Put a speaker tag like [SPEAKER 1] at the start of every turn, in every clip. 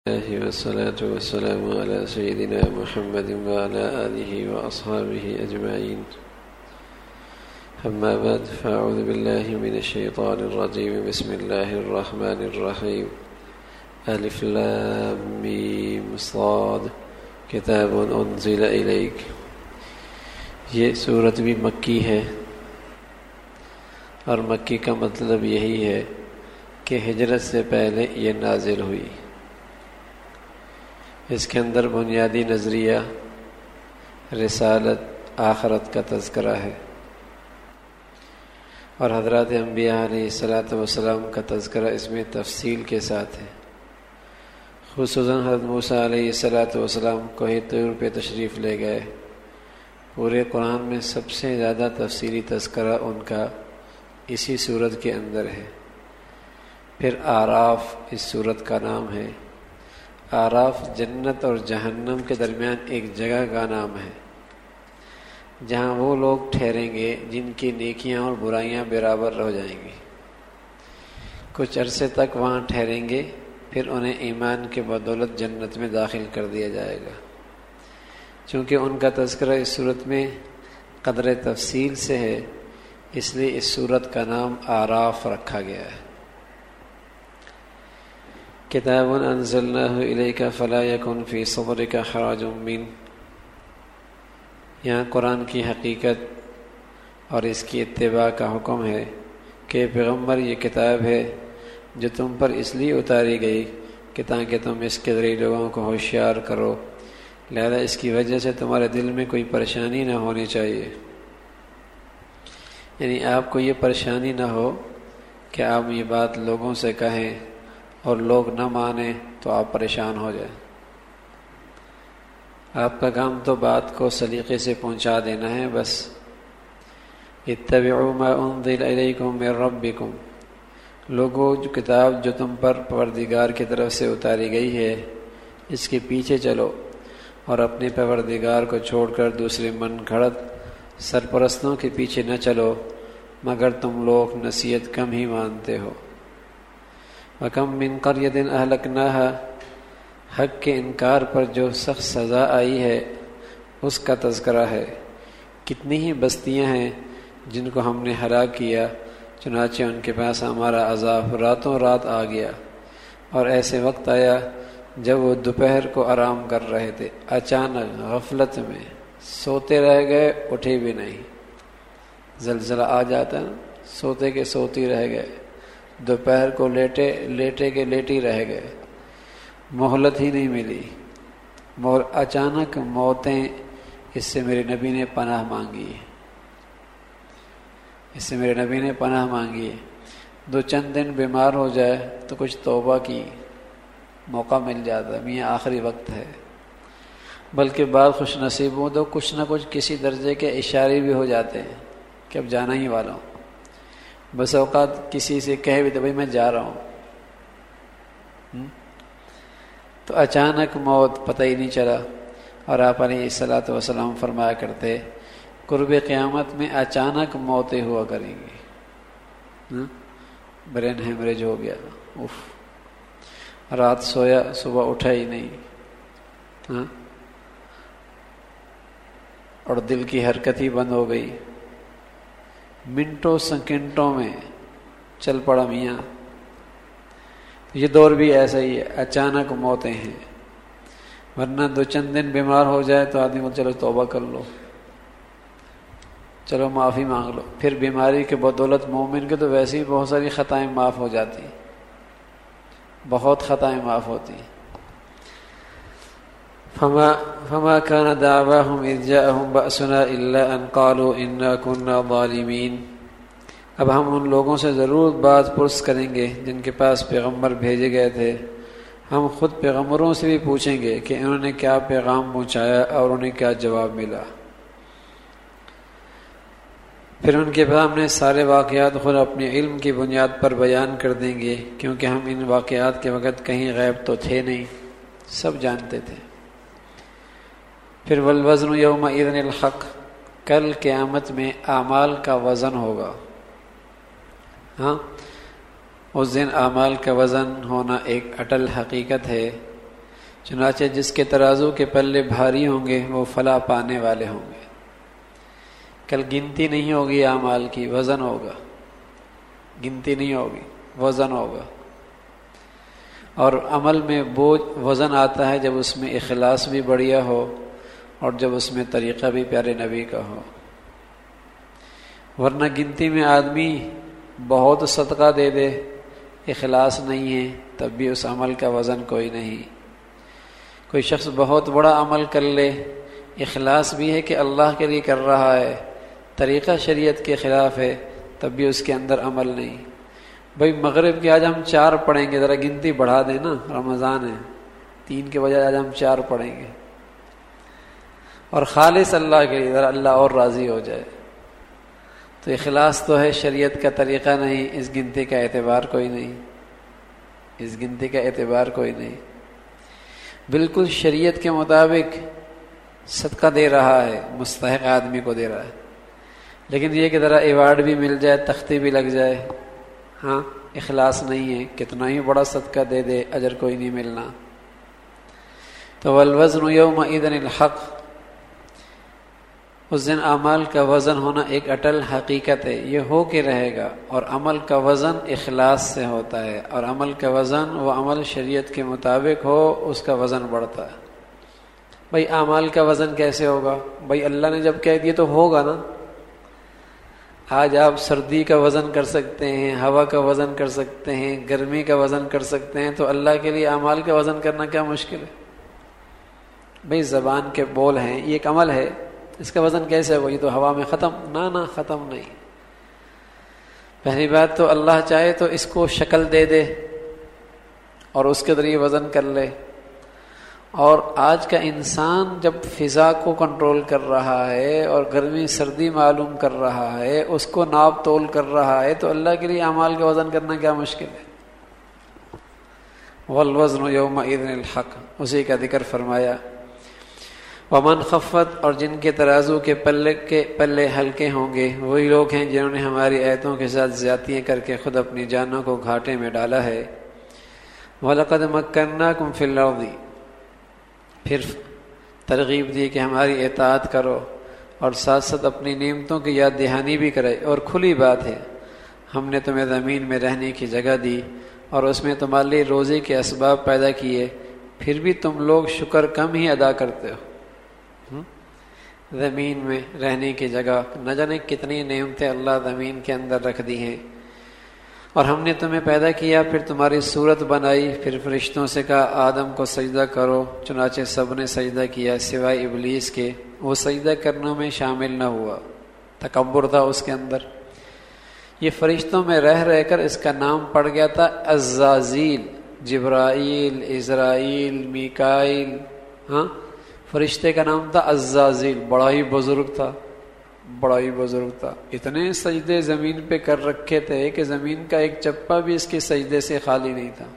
[SPEAKER 1] الله والصلاة والسلام على سيدنا محمد وعلى آله وأصحابه أجمعين. أما بعد فأعوذ بالله من الشيطان الرجيم. بسم الله الرحمن الرحيم. ألف لام ميم صاد کتاب انزل الیک. یہ سورت بھی مکی ہے، اور مکی کا مطلب یہی ہے کہ ہجرت سے پہلے یہ نازل ہوئی. اس کے اندر بنیادی نظریہ رسالت، آخرت کا تذکرہ ہے، اور حضرات انبیاء علیہ السلام کا تذکرہ اس میں تفصیل کے ساتھ ہے. خصوصاً حضرت موسیٰ علیہ السلام کوہ طور پہ تشریف لے گئے. پورے قرآن میں سب سے زیادہ تفصیلی تذکرہ ان کا اسی سورت کے اندر ہے. پھر آراف اس سورت کا نام ہے. آراف جنت اور جہنم کے درمیان ایک جگہ کا نام ہے، جہاں وہ لوگ ٹھہریں گے جن کی نیکیاں اور برائیاں برابر ہو جائیں گی. کچھ عرصے تک وہاں ٹھہریں گے، پھر انہیں ایمان کے بدولت جنت میں داخل کر دیا جائے گا. چونکہ ان کا تذکرہ اس صورت میں قدر تفصیل سے ہے، اس لیے اس صورت کا نام آراف رکھا گیا ہے. کتاب انزلناہ الیک فلا یکن فی صدرک حرج منہ. یہاں قرآن کی حقیقت اور اس کی اتباع کا حکم ہے کہ پیغمبر یہ کتاب ہے جو تم پر اس لیے اتاری گئی کہ تاکہ تم اس کے ذریعے لوگوں کو ہوشیار کرو، لہذا اس کی وجہ سے تمہارے دل میں کوئی پریشانی نہ ہونی چاہیے. یعنی آپ کو یہ پریشانی نہ ہو کہ آپ یہ بات لوگوں سے کہیں اور لوگ نہ مانیں تو آپ پریشان ہو جائیں. آپ کا کام تو بات کو سلیقے سے پہنچا دینا ہے بس. اتبعوا ما انزل الیکم من ربکم. لوگوں جو کتاب جو تم پر پروردگار کی طرف سے اتاری گئی ہے اس کے پیچھے چلو، اور اپنے پروردگار کو چھوڑ کر دوسرے من گھڑت سرپرستوں کے پیچھے نہ چلو، مگر تم لوگ نصیحت کم ہی مانتے ہو. وَكَمْ مِنْ قَرْيَةٍ أَهْلَكْنَاهَا. حق کے انکار پر جو سخت سزا آئی ہے اس کا تذکرہ ہے. کتنی ہی بستیاں ہیں جن کو ہم نے ہلاک کیا، چنانچہ ان کے پاس ہمارا عذاب راتوں رات آ گیا، اور ایسے وقت آیا جب وہ دوپہر کو آرام کر رہے تھے، اچانک غفلت میں سوتے رہ گئے، اٹھے بھی نہیں. زلزلہ آ جاتا نا، سوتے کے سوتی رہ گئے، دوپہر کو لیٹے کے لیٹی رہ گئے، مہلت ہی نہیں ملی. اچانک موتیں، اس سے میرے نبی نے پناہ مانگی ہے. اس سے میرے نبی نے پناہ مانگی ہے. دو چند دن بیمار ہو جائے تو کچھ توبہ کی موقع مل جاتا ہے، میاں آخری وقت ہے. بلکہ بعض خوش نصیب ہوں تو کچھ نہ کچھ کسی درجے کے اشارے بھی ہو جاتے ہیں کہ اب جانا ہی والا ہوں. بس اوقات کسی سے کہہ بھی تو بھائی میں جا رہا ہوں، تو اچانک موت پتہ ہی نہیں چلا. اور آپ علیہ السلام فرمایا کرتے قرب قیامت میں اچانک موتیں ہوا کریں گی. برین ہیمریج ہو گیا، رات سویا صبح اٹھا ہی نہیں، اور دل کی حرکت ہی بند ہو گئی، منٹوں سیکنڈوں میں چل پڑا میاں. یہ دور بھی ایسا ہی ہے، اچانک موتیں ہیں. ورنہ دو چند دن بیمار ہو جائے تو آدمی کو چلو توبہ کر لو، چلو معافی مانگ لو. پھر بیماری کے بدولت مومن کے تو ویسے ہی بہت ساری خطائیں معاف ہو جاتی، بہت خطائیں معاف ہوتی. فما كان دعواهم اذ جاءهم بأسنا الا ان قالوا انا كنا ظالمين. اب ہم ان لوگوں سے ضرور بات پرس کریں گے جن کے پاس پیغمبر بھیجے گئے تھے. ہم خود پیغمبروں سے بھی پوچھیں گے کہ انہوں نے کیا پیغام پہنچایا اور انہیں کیا جواب ملا. پھر ان کے سامنے سارے واقعات خود اپنے علم کی بنیاد پر بیان کر دیں گے، کیونکہ ہم ان واقعات کے وقت کہیں غیب تو تھے نہیں، سب جانتے تھے. پھر والوزن یومئذ الحق. کل قیامت میں اعمال کا وزن ہوگا. اس دن اعمال کا وزن ہونا ایک اٹل حقیقت ہے. چنانچہ جس کے ترازو کے پلے بھاری ہوں گے وہ فلاح پانے والے ہوں گے۔ کل گنتی نہیں ہوگی اعمال کی، وزن ہوگا، گنتی نہیں ہوگی، وزن ہوگا۔ اور عمل میں بوجھ وزن آتا ہے جب اس میں اخلاص بھی بڑھیا ہو اور جب اس میں طریقہ بھی پیارے نبی کا ہو، ورنہ گنتی میں آدمی بہت صدقہ دے دے، اخلاص نہیں ہے تب بھی اس عمل کا وزن کوئی نہیں۔ کوئی شخص بہت بڑا عمل کر لے، اخلاص بھی ہے کہ اللہ کے لیے کر رہا ہے، طریقہ شریعت کے خلاف ہے، تب بھی اس کے اندر عمل نہیں۔ بھئی مغرب کے آج ہم 4 پڑھیں گے، ذرا گنتی بڑھا دیں نا، رمضان ہے، 3 کے بجائے آج ہم 4 پڑھیں گے، اور خالص اللہ کے لیے، ذرا اللہ اور راضی ہو جائے، تو اخلاص تو ہے، شریعت کا طریقہ نہیں، اس گنتی کا اعتبار کوئی نہیں، اس گنتی کا اعتبار کوئی نہیں۔ بالکل شریعت کے مطابق صدقہ دے رہا ہے، مستحق آدمی کو دے رہا ہے، لیکن یہ کہ ذرا ایوارڈ بھی مل جائے، تختی بھی لگ جائے، ہاں اخلاص نہیں ہے، کتنا ہی بڑا صدقہ دے دے اجر کوئی نہیں ملنا۔ تو والوزن یومئذ الحق، اس دن اعمال کا وزن ہونا ایک اٹل حقیقت ہے، یہ ہو کے رہے گا، اور عمل کا وزن اخلاص سے ہوتا ہے، اور عمل کا وزن وہ عمل شریعت کے مطابق ہو، اس کا وزن بڑھتا ہے۔ بھائی اعمال کا وزن کیسے ہوگا؟ بھائی اللہ نے جب کہہ دیا تو ہوگا نا۔ آج آپ سردی کا وزن کر سکتے ہیں، ہوا کا وزن کر سکتے ہیں، گرمی کا وزن کر سکتے ہیں، تو اللہ کے لیے اعمال کا وزن کرنا کیا مشکل ہے؟ بھئی زبان کے بول ہیں، یہ ایک عمل ہے، اس کا وزن کیسے ہوگا؟ یہ تو ہوا میں ختم، نہ ختم نہیں۔ پہلی بات تو اللہ چاہے تو اس کو شکل دے دے اور اس کے ذریعے وزن کر لے، اور آج کا انسان جب فضا کو کنٹرول کر رہا ہے اور گرمی سردی معلوم کر رہا ہے، اس کو ناپ تول کر رہا ہے، تو اللہ کے لیے اعمال کا وزن کرنا کیا مشکل ہے؟ والوزن یومئذ الحق، اسی کا ذکر فرمایا۔ ومن خفت، اور جن کے ترازو کے پلے ہلکے ہوں گے، وہی لوگ ہیں جنہوں نے ہماری آیتوں کے ساتھ زیادتیاں کر کے خود اپنی جانوں کو گھاٹے میں ڈالا ہے۔ وَلَقَدْ مَكَّنَّاكُمْ فِي الْأَرْضِ، پھر ترغیب دی کہ ہماری اطاعت کرو، اور ساتھ ساتھ اپنی نعمتوں کی یاد دہانی بھی کرے۔ اور کھلی بات ہے، ہم نے تمہیں زمین میں رہنے کی جگہ دی اور اس میں تمہارے لیے روزی کے اسباب پیدا کیے، پھر بھی تم لوگ شکر کم ہی ادا کرتے ہو۔ زمین میں رہنے کی جگہ، نہ جانے کتنی نعمتیں اللہ زمین کے اندر رکھ دی ہیں، اور ہم نے تمہیں پیدا کیا، پھر تمہاری صورت بنائی، پھر فرشتوں سے کہا آدم کو سجدہ کرو، چنانچہ سب نے سجدہ کیا سوائے ابلیس کے، وہ سجدہ کرنے میں شامل نہ ہوا، تکبر تھا اس کے اندر۔ یہ فرشتوں میں رہ کر اس کا نام پڑ گیا تھا عزازیل، جبرائیل، اسرائیل، میکائیل، ہاں فرشتے کا نام تھا عزازیل، بڑا ہی بزرگ تھا، بڑا ہی بزرگ تھا۔ اتنے سجدے زمین پہ کر رکھے تھے کہ زمین کا ایک چپا بھی اس کے سجدے سے خالی نہیں تھا،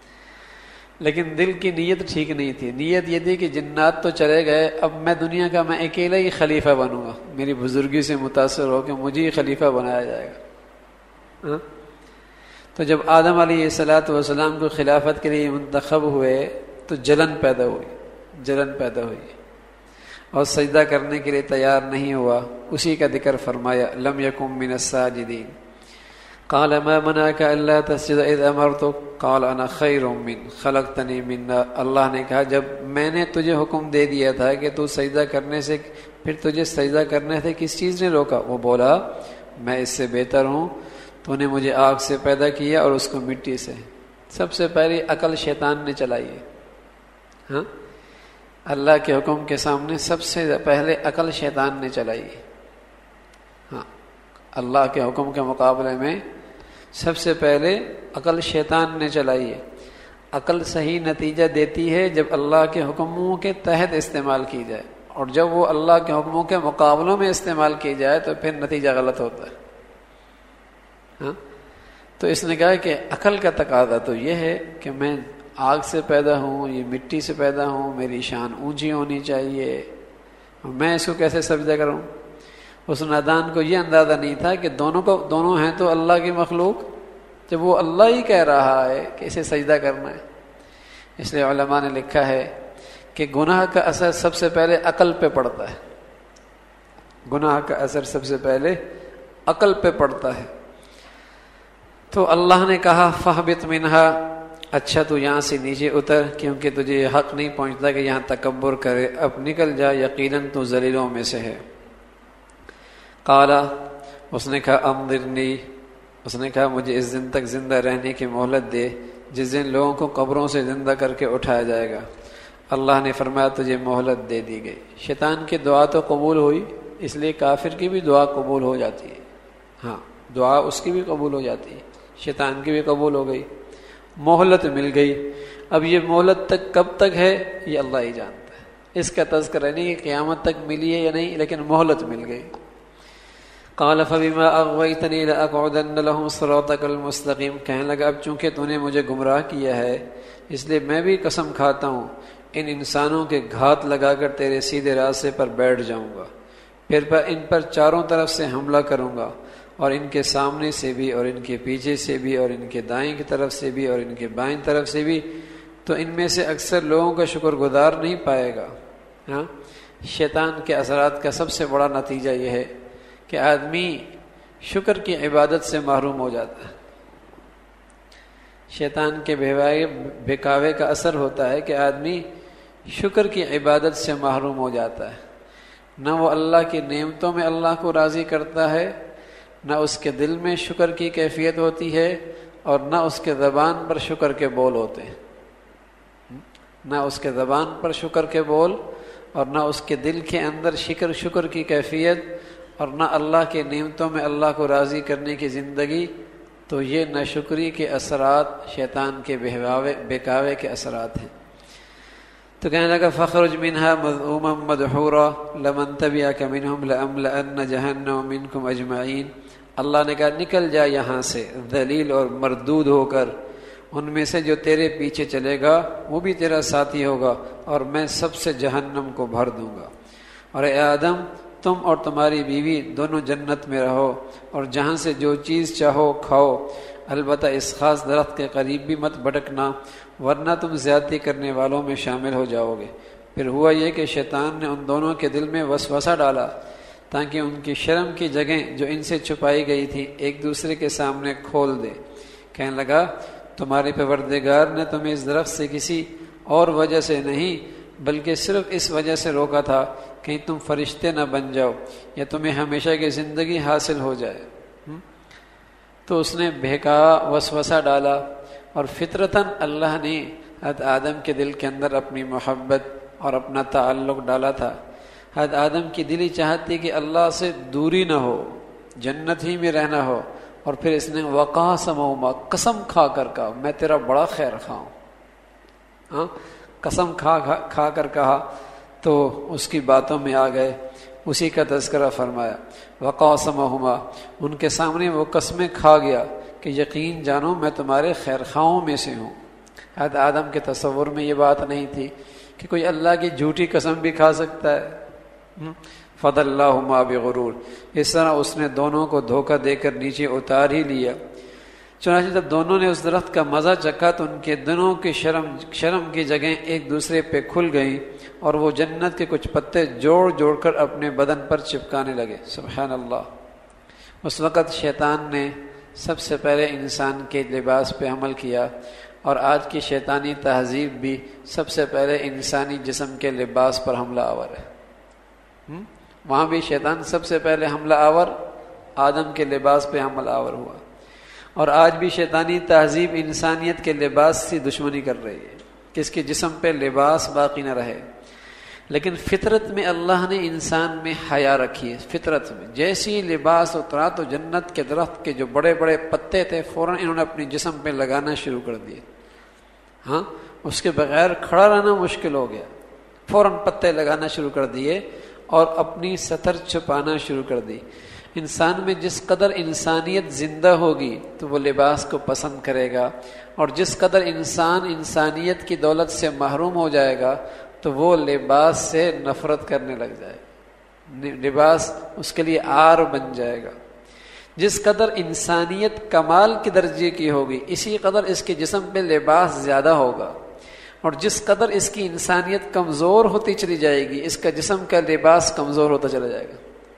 [SPEAKER 1] لیکن دل کی نیت ٹھیک نہیں تھی۔ نیت یہ تھی کہ جنات تو چلے گئے، اب میں دنیا کا میں اکیلا ہی خلیفہ بنوں گا، میری بزرگی سے متاثر ہو کہ مجھے ہی خلیفہ بنایا جائے گا۔ تو جب آدم علیہ السلام کو خلافت کے لیے منتخب ہوئے تو جلن پیدا ہوئی اور سجدہ کرنے کے لیے تیار نہیں ہوا۔ اسی کا ذکر فرمایا، لم یکن من الساجدین، قال ما منعك الا تسجد اذ امرتك قال انا خیر من خلقتنی من نار۔ اللہ نے کہا جب میں نے تجھے حکم دے دیا تھا کہ تو سجدہ کرنے سے، پھر تجھے سجدہ کرنے سے کس چیز نے روکا؟ وہ بولا میں اس سے بہتر ہوں، تو نے مجھے آگ سے پیدا کیا اور اس کو مٹی سے۔ سب سے پہلی عقل شیطان نے چلائی ہے، ہاں اللہ کے حکم کے سامنے سب سے پہلے عقل شیطان نے چلائی ہے، ہاں اللہ کے حکم کے مقابلے میں سب سے پہلے عقل شیطان نے چلائی ہے۔ عقل صحیح نتیجہ دیتی ہے جب اللہ کے حکموں کے تحت استعمال کی جائے، اور جب وہ اللہ کے حکموں کے مقابلوں میں استعمال کی جائے تو پھر نتیجہ غلط ہوتا ہے، ہاں تو اس نے کہا کہ عقل کا تقاضا تو یہ ہے کہ میں آگ سے پیدا ہوں، یہ مٹی سے پیدا ہوں، میری شان اونچی ہونی چاہیے، میں اس کو کیسے سجدہ کروں؟ اس نادان کو یہ اندازہ نہیں تھا کہ دونوں ہیں تو اللہ کی مخلوق، جب وہ اللہ ہی کہہ رہا ہے کہ اسے سجدہ کرنا ہے۔ اس لیے علماء نے لکھا ہے کہ گناہ کا اثر سب سے پہلے عقل پہ پڑتا ہے، گناہ کا اثر سب سے پہلے عقل پہ پڑتا ہے۔ تو اللہ نے کہا فَاهْبِطْ مِنْهَا، اچھا تو یہاں سے نیچے اتر، کیونکہ تجھے یہ حق نہیں پہنچتا کہ یہاں تکبر کرے، اب نکل جا، یقیناً تو ذلیلوں میں سے ہے۔ قال، اس نے کہا انظرنی، اس نے کہا مجھے اس دن تک زندہ رہنے کی مہلت دے جس دن لوگوں کو قبروں سے زندہ کر کے اٹھایا جائے گا۔ اللہ نے فرمایا تجھے مہلت دے دی گئی۔ شیطان کی دعا تو قبول ہوئی، اس لیے کافر کی بھی دعا قبول ہو جاتی ہے، ہاں دعا اس کی بھی قبول ہو جاتی ہے، شیطان کی بھی قبول ہو گئی، مہلت مل گئی۔ اب یہ مہلت تک کب تک ہے یہ اللہ ہی جانتا ہے، اس کا تذکرہ نہیں کہ قیامت تک ملی ہے یا نہیں، لیکن مہلت مل گئی۔ قال فبما اغويتني لاقعدن لهم صراطك المستقيم، کہنے لگا اب چونکہ تو نے مجھے گمراہ کیا ہے اس لیے میں بھی قسم کھاتا ہوں ان انسانوں کے گھات لگا کر تیرے سیدھے راستے پر بیٹھ جاؤں گا، پھر ان پر چاروں طرف سے حملہ کروں گا، اور ان کے سامنے سے بھی اور ان کے پیچھے سے بھی اور ان کے دائیں کی طرف سے بھی اور ان کے بائیں طرف سے بھی، تو ان میں سے اکثر لوگوں کا شکر گزار نہیں پائے گا۔ ہاں شیطان کے اثرات کا سب سے بڑا نتیجہ یہ ہے کہ آدمی شکر کی عبادت سے محروم ہو جاتا ہے۔ شیطان کے بہکاوے کا اثر ہوتا ہے کہ آدمی شکر کی عبادت سے محروم ہو جاتا ہے، نہ وہ اللہ کی نعمتوں میں اللہ کو راضی کرتا ہے، نہ اس کے دل میں شکر کی کیفیت ہوتی ہے، اور نہ اس کے زبان پر شکر کے بول ہوتے ہیں، نہ اس کے زبان پر شکر کے بول اور نہ اس کے دل کے اندر شکر کی کیفیت، اور نہ اللہ کے نعمتوں میں اللہ کو راضی کرنے کی زندگی۔ تو یہ ناشکری کے اثرات شیطان کے بہکاوے کے اثرات ہیں۔ تو کہنے لگا فخرج منها مذءوما مدحورا لمن تبعك منهم لأملأن جهنم منكم اجمعین، اللہ نے کہا نکل جا یہاں سے ذلیل اور مردود ہو کر، ان میں سے جو تیرے پیچھے چلے گا وہ بھی تیرا ساتھی ہوگا، اور میں سب سے جہنم کو بھر دوں گا۔ اور اے آدم تم اور تمہاری بیوی دونوں جنت میں رہو، اور جہاں سے جو چیز چاہو کھاؤ، البتہ اس خاص درخت کے قریب بھی مت بھٹکنا، ورنہ تم زیادتی کرنے والوں میں شامل ہو جاؤ گے۔ پھر ہوا یہ کہ شیطان نے ان دونوں کے دل میں وسوسہ ڈالا تاکہ ان کی شرم کی جگہیں جو ان سے چھپائی گئی تھی ایک دوسرے کے سامنے کھول دے۔ کہنے لگا تمہارے پروردگار نے تمہیں اس درخت سے کسی اور وجہ سے نہیں بلکہ صرف اس وجہ سے روکا تھا کہیں تم فرشتے نہ بن جاؤ یا تمہیں ہمیشہ کی زندگی حاصل ہو جائے۔ تو اس نے بہکا وسوسہ ڈالا، اور فطرتاً اللہ نے حضرت آدم کے دل کے اندر اپنی محبت اور اپنا تعلق ڈالا تھا۔ حضرت آدم کی دلی چاہتی کہ اللہ سے دوری نہ ہو، جنت ہی میں رہنا ہو، اور پھر اس نے وقاسمہما، قسم کھا کر کہا میں تیرا بڑا خیر خواہ ہوں، قسم کھا کر کہا، تو اس کی باتوں میں آ گئے، اسی کا تذکرہ فرمایا۔ وقاسمہما، ان کے سامنے وہ قسمیں کھا گیا کہ یقین جانو میں تمہارے خیر خواہوں میں سے ہوں۔ حضرت آدم کے تصور میں یہ بات نہیں تھی کہ کوئی اللہ کی جھوٹی قسم بھی کھا سکتا ہے۔ فَضَلَّاهُمَا بِغُرُورٍ، اس طرح اس نے دونوں کو دھوکہ دے کر نیچے اتار ہی لیا۔ چنانچہ جب دونوں نے اس درخت کا مزہ چکھا تو ان کے دنوں کی شرم کی جگہیں ایک دوسرے پہ کھل گئیں، اور وہ جنت کے کچھ پتے جوڑ جوڑ کر اپنے بدن پر چپکانے لگے۔ سبحان اللہ۔ اس وقت شیطان نے سب سے پہلے انسان کے لباس پہ عمل کیا، اور آج کی شیطانی تہذیب بھی سب سے پہلے انسانی جسم کے لباس پر حملہ آور ہے۔ وہاں بھی شیطان سب سے پہلے حملہ آور آدم کے لباس پہ حملہ آور ہوا، اور آج بھی شیطانی تہذیب انسانیت کے لباس سے دشمنی کر رہی ہے کہ اس کے جسم پہ لباس باقی نہ رہے۔ لیکن فطرت میں اللہ نے انسان میں حیا رکھی ہے، فطرت میں جیسی لباس اترا تو جنت کے درخت کے جو بڑے بڑے پتے تھے فوراً انہوں نے اپنی جسم پہ لگانا شروع کر دیے۔ ہاں اس کے بغیر کھڑا رہنا مشکل ہو گیا، فوراً پتے لگانا شروع کر دیے اور اپنی سطر چھپانا شروع کر دی۔ انسان میں جس قدر انسانیت زندہ ہوگی تو وہ لباس کو پسند کرے گا، اور جس قدر انسان انسانیت کی دولت سے محروم ہو جائے گا تو وہ لباس سے نفرت کرنے لگ جائے گا، لباس اس کے لیے عار بن جائے گا۔ جس قدر انسانیت کمال کے درجے کی ہوگی اسی قدر اس کے جسم پہ لباس زیادہ ہوگا، اور جس قدر اس کی انسانیت کمزور ہوتی چلی جائے گی اس کا جسم کا لباس کمزور ہوتا چلا جائے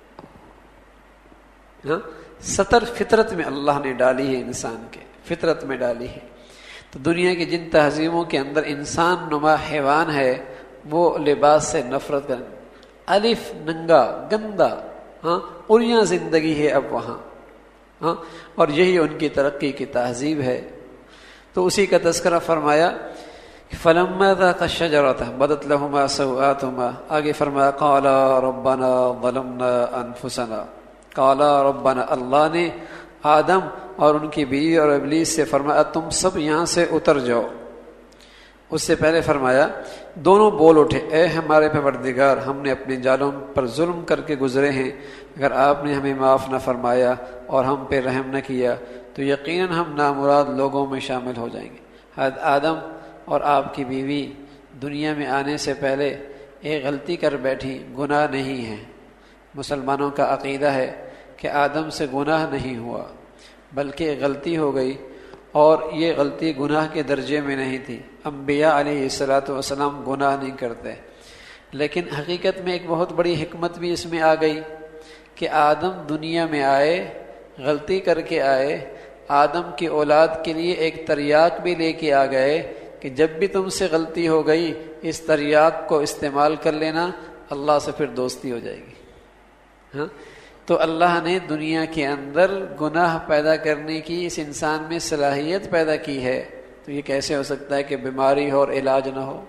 [SPEAKER 1] گا. ستر فطرت میں اللہ نے ڈالی ہے، انسان کے فطرت میں ڈالی ہے. تو دنیا کی جن تہذیبوں کے اندر انسان نما حیوان ہے وہ لباس سے نفرت کریں، الف ننگا گندا، اریاں زندگی ہے اب وہاں، اور یہی ان کی ترقی کی تہذیب ہے. تو اسی کا تذکرہ فرمایا فلما ذاق الشجرة بدت لهما سوآتهما، آگے فرمایا قالا ربنا ظلمنا انفسنا، قالا ربنا، اللہ نے آدم اور ان کی بیوی اور ابلیس سے فرمایا تم سب یہاں سے اتر جاؤ. اس سے پہلے فرمایا دونوں بول اٹھے اے ہمارے پروردگار، ہم نے اپنے جالوں پر ظلم کر کے گزرے ہیں، اگر آپ نے ہمیں معاف نہ فرمایا اور ہم پہ رحم نہ کیا تو یقیناً ہم نامراد لوگوں میں شامل ہو جائیں گے. آدم اور آپ کی بیوی دنیا میں آنے سے پہلے ایک غلطی کر بیٹھی، گناہ نہیں ہے. مسلمانوں کا عقیدہ ہے کہ آدم سے گناہ نہیں ہوا بلکہ غلطی ہو گئی، اور یہ غلطی گناہ کے درجے میں نہیں تھی. انبیاء علیہ السلام گناہ نہیں کرتے، لیکن حقیقت میں ایک بہت بڑی حکمت بھی اس میں آ گئی کہ آدم دنیا میں آئے، غلطی کر کے آئے، آدم کی اولاد کے لیے ایک تریاق بھی لے کے آ گئے کہ جب بھی تم سے غلطی ہو گئی اس تریاق کو استعمال کر لینا، اللہ سے پھر دوستی ہو جائے گی. تو اللہ نے دنیا کے اندر گناہ پیدا کرنے کی اس انسان میں صلاحیت پیدا کی ہے. تو یہ کیسے ہو سکتا ہے کہ بیماری ہو اور علاج نہ ہو،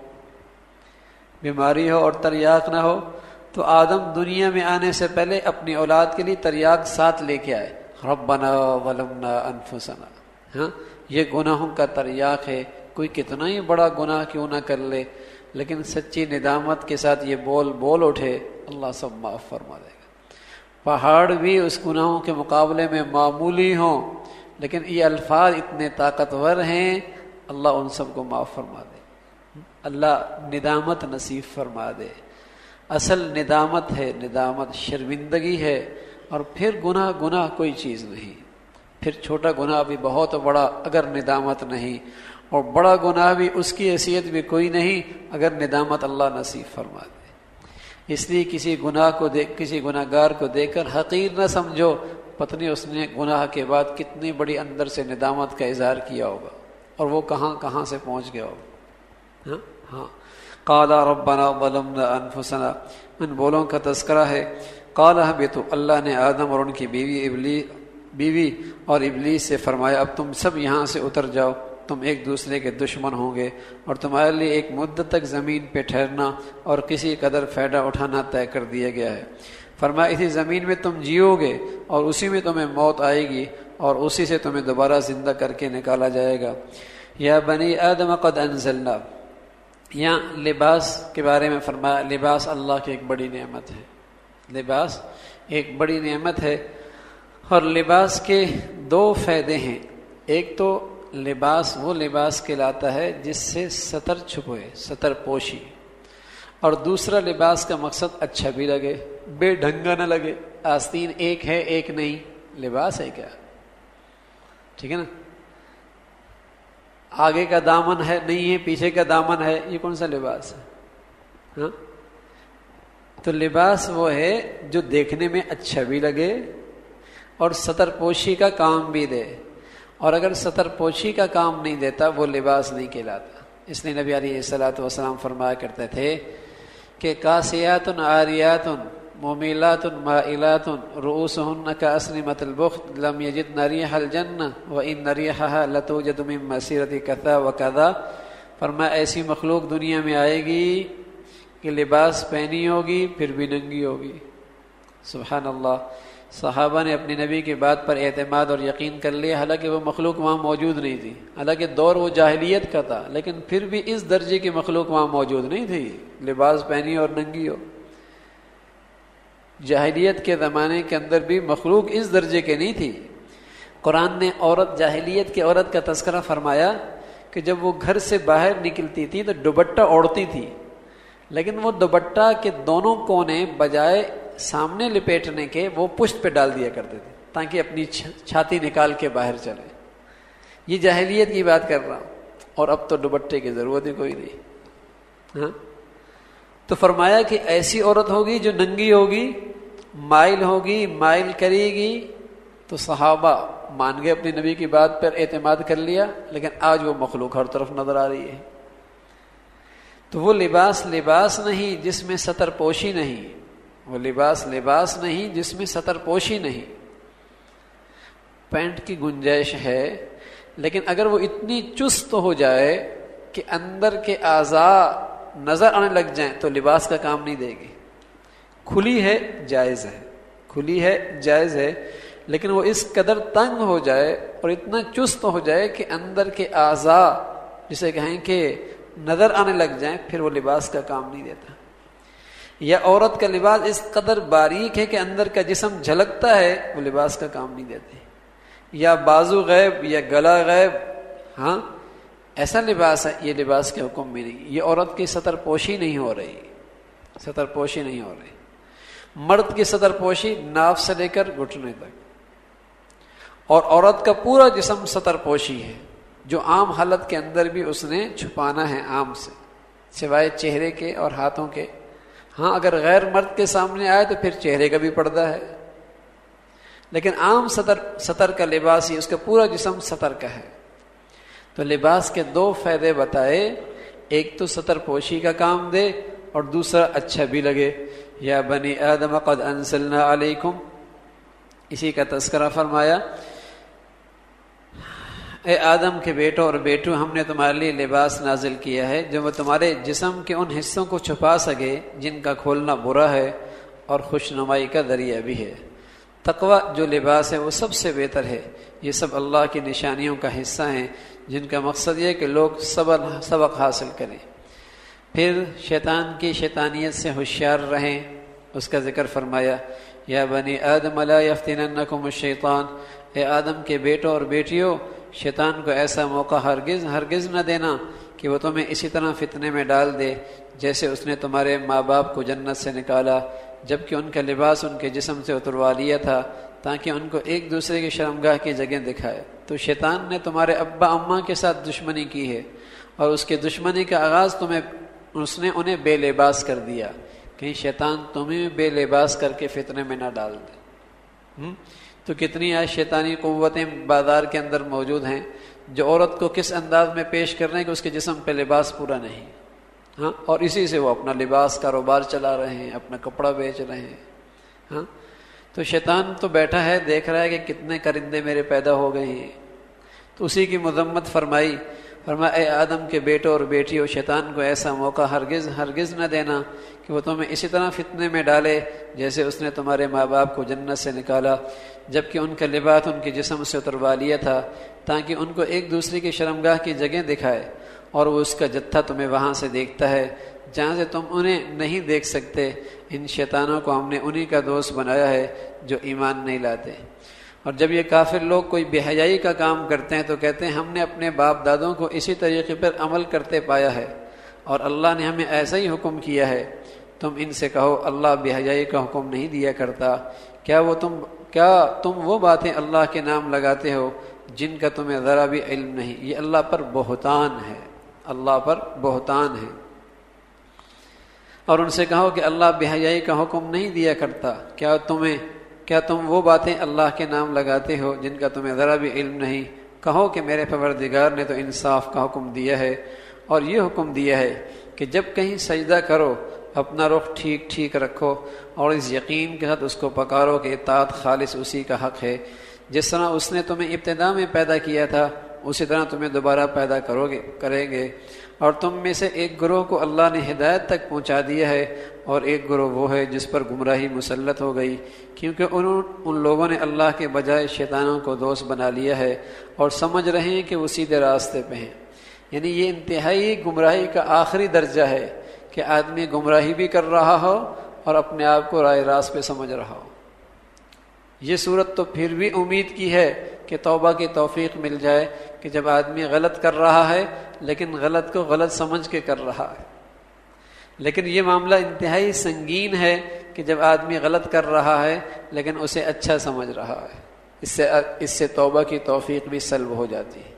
[SPEAKER 1] بیماری ہو اور تریاق نہ ہو؟ تو آدم دنیا میں آنے سے پہلے اپنی اولاد کے لیے تریاق ساتھ لے کے آئے، ربنا ظلمنا انفسنا. یہ گناہوں کا تریاق ہے، کوئی کتنا ہی بڑا گناہ کیوں نہ کر لے، لیکن سچی ندامت کے ساتھ یہ بول اٹھے، اللہ سب معاف فرما دے گا. پہاڑ بھی اس گناہوں کے مقابلے میں معمولی ہوں، لیکن یہ الفاظ اتنے طاقتور ہیں، اللہ ان سب کو معاف فرما دے، اللہ ندامت نصیب فرما دے. اصل ندامت ہے، ندامت شرمندگی ہے. اور پھر گناہ کوئی چیز نہیں، پھر چھوٹا گناہ بھی بہت بڑا اگر ندامت نہیں، اور بڑا گناہ بھی اس کی حیثیت بھی کوئی نہیں اگر ندامت اللہ نصیب فرما دے. اس لیے کسی گناہ گار کو دیکھ کر حقیر نہ سمجھو، پتہ نہیں اس نے گناہ کے بعد کتنی بڑی اندر سے ندامت کا اظہار کیا ہوگا اور وہ کہاں سے پہنچ گیا ہوگا. قال ربنا ظلمنا انفسنا، ان بولوں کا تذکرہ ہے. قال اهبطوا، اللہ نے آدم اور ان کی بیوی اور ابلیس سے فرمایا اب تم سب یہاں سے اتر جاؤ، تم ایک دوسرے کے دشمن ہوں گے اور تمہارے لیے ایک مدت تک زمین پہ ٹھہرنا اور کسی قدر فائدہ اٹھانا طے کر دیا گیا ہے. فرمایا اسی زمین میں تم جیو گے اور اسی میں تمہیں موت آئے گی اور اسی سے تمہیں دوبارہ زندہ کر کے نکالا جائے گا. یا بنی آدم قد انزلنا، یہاں لباس کے بارے میں فرمایا لباس اللہ کی ایک بڑی نعمت ہے، لباس ایک بڑی نعمت ہے. اور لباس کے دو فائدے ہیں. ایک تو لباس وہ لباس کہلاتا ہے جس سے ستر چھپے، ستر پوشی. اور دوسرا لباس کا مقصد اچھا بھی لگے، بے ڈھنگا نہ لگے. آستین ایک ہے ایک نہیں، لباس ہے کیا؟ ٹھیک ہے نا. آگے کا دامن ہے نہیں ہے، پیچھے کا دامن ہے، یہ کون سا لباس ہے؟ تو لباس وہ ہے جو دیکھنے میں اچھا بھی لگے اور ستر پوشی کا کام بھی دے. اور اگر ستر پوشی کا کام نہیں دیتا وہ لباس نہیں کہلاتا. اس لیے نبی علیہ الصلوۃ والسلام فرمایا کرتے تھے کہ کاسیات عاریات ممیلات مائلات رؤوسهن کاسنمۃ البخت لم یجدن ریح الجنہ وان ریحها لتوجد من مسیرۃ کذا وکذا. فرمایا ایسی مخلوق دنیا میں آئے گی کہ لباس پہنی ہوگی پھر بھی ننگی ہوگی. سبحان اللہ. صحابہ نے اپنی نبی کی بات پر اعتماد اور یقین کر لیا، حالانکہ وہ مخلوق وہاں موجود نہیں تھی. حالانکہ دور وہ جاہلیت کا تھا، لیکن پھر بھی اس درجے کی مخلوق وہاں موجود نہیں تھی، لباس پہنی اور ننگی ہو. جاہلیت کے زمانے کے اندر بھی مخلوق اس درجے کے نہیں تھی. قرآن نے جاہلیت کی عورت کا تذکرہ فرمایا کہ جب وہ گھر سے باہر نکلتی تھی تو دوپٹہ اوڑھتی تھی، لیکن وہ دوپٹہ کے دونوں کونے بجائے سامنے لپیٹنے کے وہ پشت پہ ڈال دیا کرتے تھے تاکہ اپنی چھاتی نکال کے باہر چلے. یہ جاہلیت کی بات کر رہا ہوں. اور اب تو دوپٹے کی ضرورت ہی کوئی نہیں. ہاں تو فرمایا کہ ایسی عورت ہوگی جو ننگی ہوگی، مائل ہوگی، مائل کرے گی. تو صحابہ مان گئے اپنے نبی کی بات پر، اعتماد کر لیا. لیکن آج وہ مخلوق ہر طرف نظر آ رہی ہے. تو وہ لباس لباس نہیں جس میں ستر پوشی نہیں، وہ لباس لباس نہیں جس میں ستر پوشی نہیں. پینٹ کی گنجائش ہے، لیکن اگر وہ اتنی چست ہو جائے کہ اندر کے اعضاء نظر آنے لگ جائیں تو لباس کا کام نہیں دے گی. کھلی ہے جائز ہے، کھلی ہے جائز ہے، لیکن وہ اس قدر تنگ ہو جائے اور اتنا چست ہو جائے کہ اندر کے اعضاء جسے کہیں کہ نظر آنے لگ جائیں، پھر وہ لباس کا کام نہیں دیتا. یا عورت کا لباس اس قدر باریک ہے کہ اندر کا جسم جھلکتا ہے، وہ لباس کا کام نہیں دیتے. یا بازو غیب یا گلا غیب، ہاں ایسا لباس ہے، یہ لباس کے حکم میں نہیں. یہ عورت کی ستر پوشی نہیں ہو رہی، ستر پوشی نہیں ہو رہی. مرد کی ستر پوشی ناف سے لے کر گھٹنے تک، اور عورت کا پورا جسم ستر پوشی ہے، جو عام حالت کے اندر بھی اس نے چھپانا ہے عام سے، سوائے چہرے کے اور ہاتھوں کے. ہاں اگر غیر مرد کے سامنے آئے تو پھر چہرے کا بھی پردہ ہے، لیکن عام ستر کا لباس ہی، اس کا پورا جسم ستر کا ہے. تو لباس کے دو فائدے بتائے، ایک تو ستر پوشی کا کام دے اور دوسرا اچھا بھی لگے. یا بنی آدم قد انزلنا علیکم، اسی کا تذکرہ فرمایا، اے آدم کے بیٹوں اور بیٹو، ہم نے تمہارے لیے لباس نازل کیا ہے جو وہ تمہارے جسم کے ان حصوں کو چھپا سکے جن کا کھولنا برا ہے اور خوشنمائی کا ذریعہ بھی ہے. تقوی جو لباس ہے وہ سب سے بہتر ہے. یہ سب اللہ کی نشانیوں کا حصہ ہیں جن کا مقصد یہ ہے کہ لوگ سبق حاصل کریں. پھر شیطان کی شیطانیت سے ہوشیار رہیں، اس کا ذکر فرمایا، یا بنی آدم لا یفتننکم الشیطان، اے آدم کے بیٹوں اور بیٹیوں، شیطان کو ایسا موقع ہرگز نہ دینا کہ وہ تمہیں اسی طرح فتنے میں ڈال دے جیسے اس نے تمہارے ماں باپ کو جنت سے نکالا جبکہ ان کا لباس ان کے جسم سے اتروا لیا تھا تاکہ ان کو ایک دوسرے کی شرمگاہ کی جگہ دکھائے. تو شیطان نے تمہارے ابا اماں کے ساتھ دشمنی کی ہے، اور اس کے دشمنی کا آغاز اس نے انہیں بے لباس کر دیا. کہیں شیطان تمہیں بے لباس کر کے فتنے میں نہ ڈال دے. تو کتنی آج شیطانی قوتیں بازار کے اندر موجود ہیں جو عورت کو کس انداز میں پیش کر رہے ہیں کہ اس کے جسم پہ لباس پورا نہیں. ہاں اور اسی سے وہ اپنا لباس کاروبار چلا رہے ہیں، اپنا کپڑا بیچ رہے ہیں. ہاں تو شیطان تو بیٹھا ہے، دیکھ رہا ہے کہ کتنے کرندے میرے پیدا ہو گئے ہیں. تو اسی کی مذمت فرمائی، اے آدم کے بیٹوں اور بیٹیوں، شیطان کو ایسا موقع ہرگز نہ دینا کہ وہ تمہیں اسی طرح فتنے میں ڈالے جیسے اس نے تمہارے ماں باپ کو جنت سے نکالا جبکہ ان کا لباس ان کے جسم سے اتروا لیا تھا تاکہ ان کو ایک دوسرے کی شرمگاہ کی جگہ دکھائے، اور وہ اس کا جتھا تمہیں وہاں سے دیکھتا ہے جہاں سے تم انہیں نہیں دیکھ سکتے. ان شیطانوں کو ہم نے انہی کا دوست بنایا ہے جو ایمان نہیں لاتے. اور جب یہ کافر لوگ کوئی بے حیائی کا کام کرتے ہیں تو کہتے ہیں ہم نے اپنے باپ دادوں کو اسی طریقے پر عمل کرتے پایا ہے اور اللہ نے ہمیں ایسا ہی حکم کیا ہے. تم ان سے کہو اللہ بے حیائی کا حکم نہیں دیا کرتا. کیا تم وہ باتیں اللہ کے نام لگاتے ہو جن کا تمہیں ذرا بھی علم نہیں؟ یہ اللہ پر بہتان ہے، اللہ پر بہتان ہے. اور ان سے کہو کہ اللہ بے حیائی کا حکم نہیں دیا کرتا. کیا تم وہ باتیں اللہ کے نام لگاتے ہو جن کا تمہیں ذرا بھی علم نہیں؟ کہو کہ میرے پروردگار نے تو انصاف کا حکم دیا ہے اور یہ حکم دیا ہے کہ جب کہیں سجدہ کرو اپنا رخ ٹھیک رکھو اور اس یقین کے ساتھ اس کو پکارو کہ اطاعت خالص اسی کا حق ہے. جس طرح اس نے تمہیں ابتدا میں پیدا کیا تھا اسی طرح تمہیں دوبارہ پیدا کریں گے. اور تم میں سے ایک گروہ کو اللہ نے ہدایت تک پہنچا دیا ہے اور ایک گروہ وہ ہے جس پر گمراہی مسلط ہو گئی کیونکہ ان لوگوں نے اللہ کے بجائے شیطانوں کو دوست بنا لیا ہے اور سمجھ رہے ہیں کہ وہ سیدھے راستے پہ ہیں. یعنی یہ انتہائی گمراہی کا آخری درجہ ہے کہ آدمی گمراہی بھی کر رہا ہو اور اپنے آپ کو راہ راست پہ سمجھ رہا ہو. یہ صورت تو پھر بھی امید کی ہے کہ توبہ کی توفیق مل جائے کہ جب آدمی غلط کر رہا ہے لیکن غلط کو غلط سمجھ کے کر رہا ہے. لیکن یہ معاملہ انتہائی سنگین ہے کہ جب آدمی غلط کر رہا ہے لیکن اسے اچھا سمجھ رہا ہے. اس سے توبہ کی توفیق بھی سلب ہو جاتی ہے.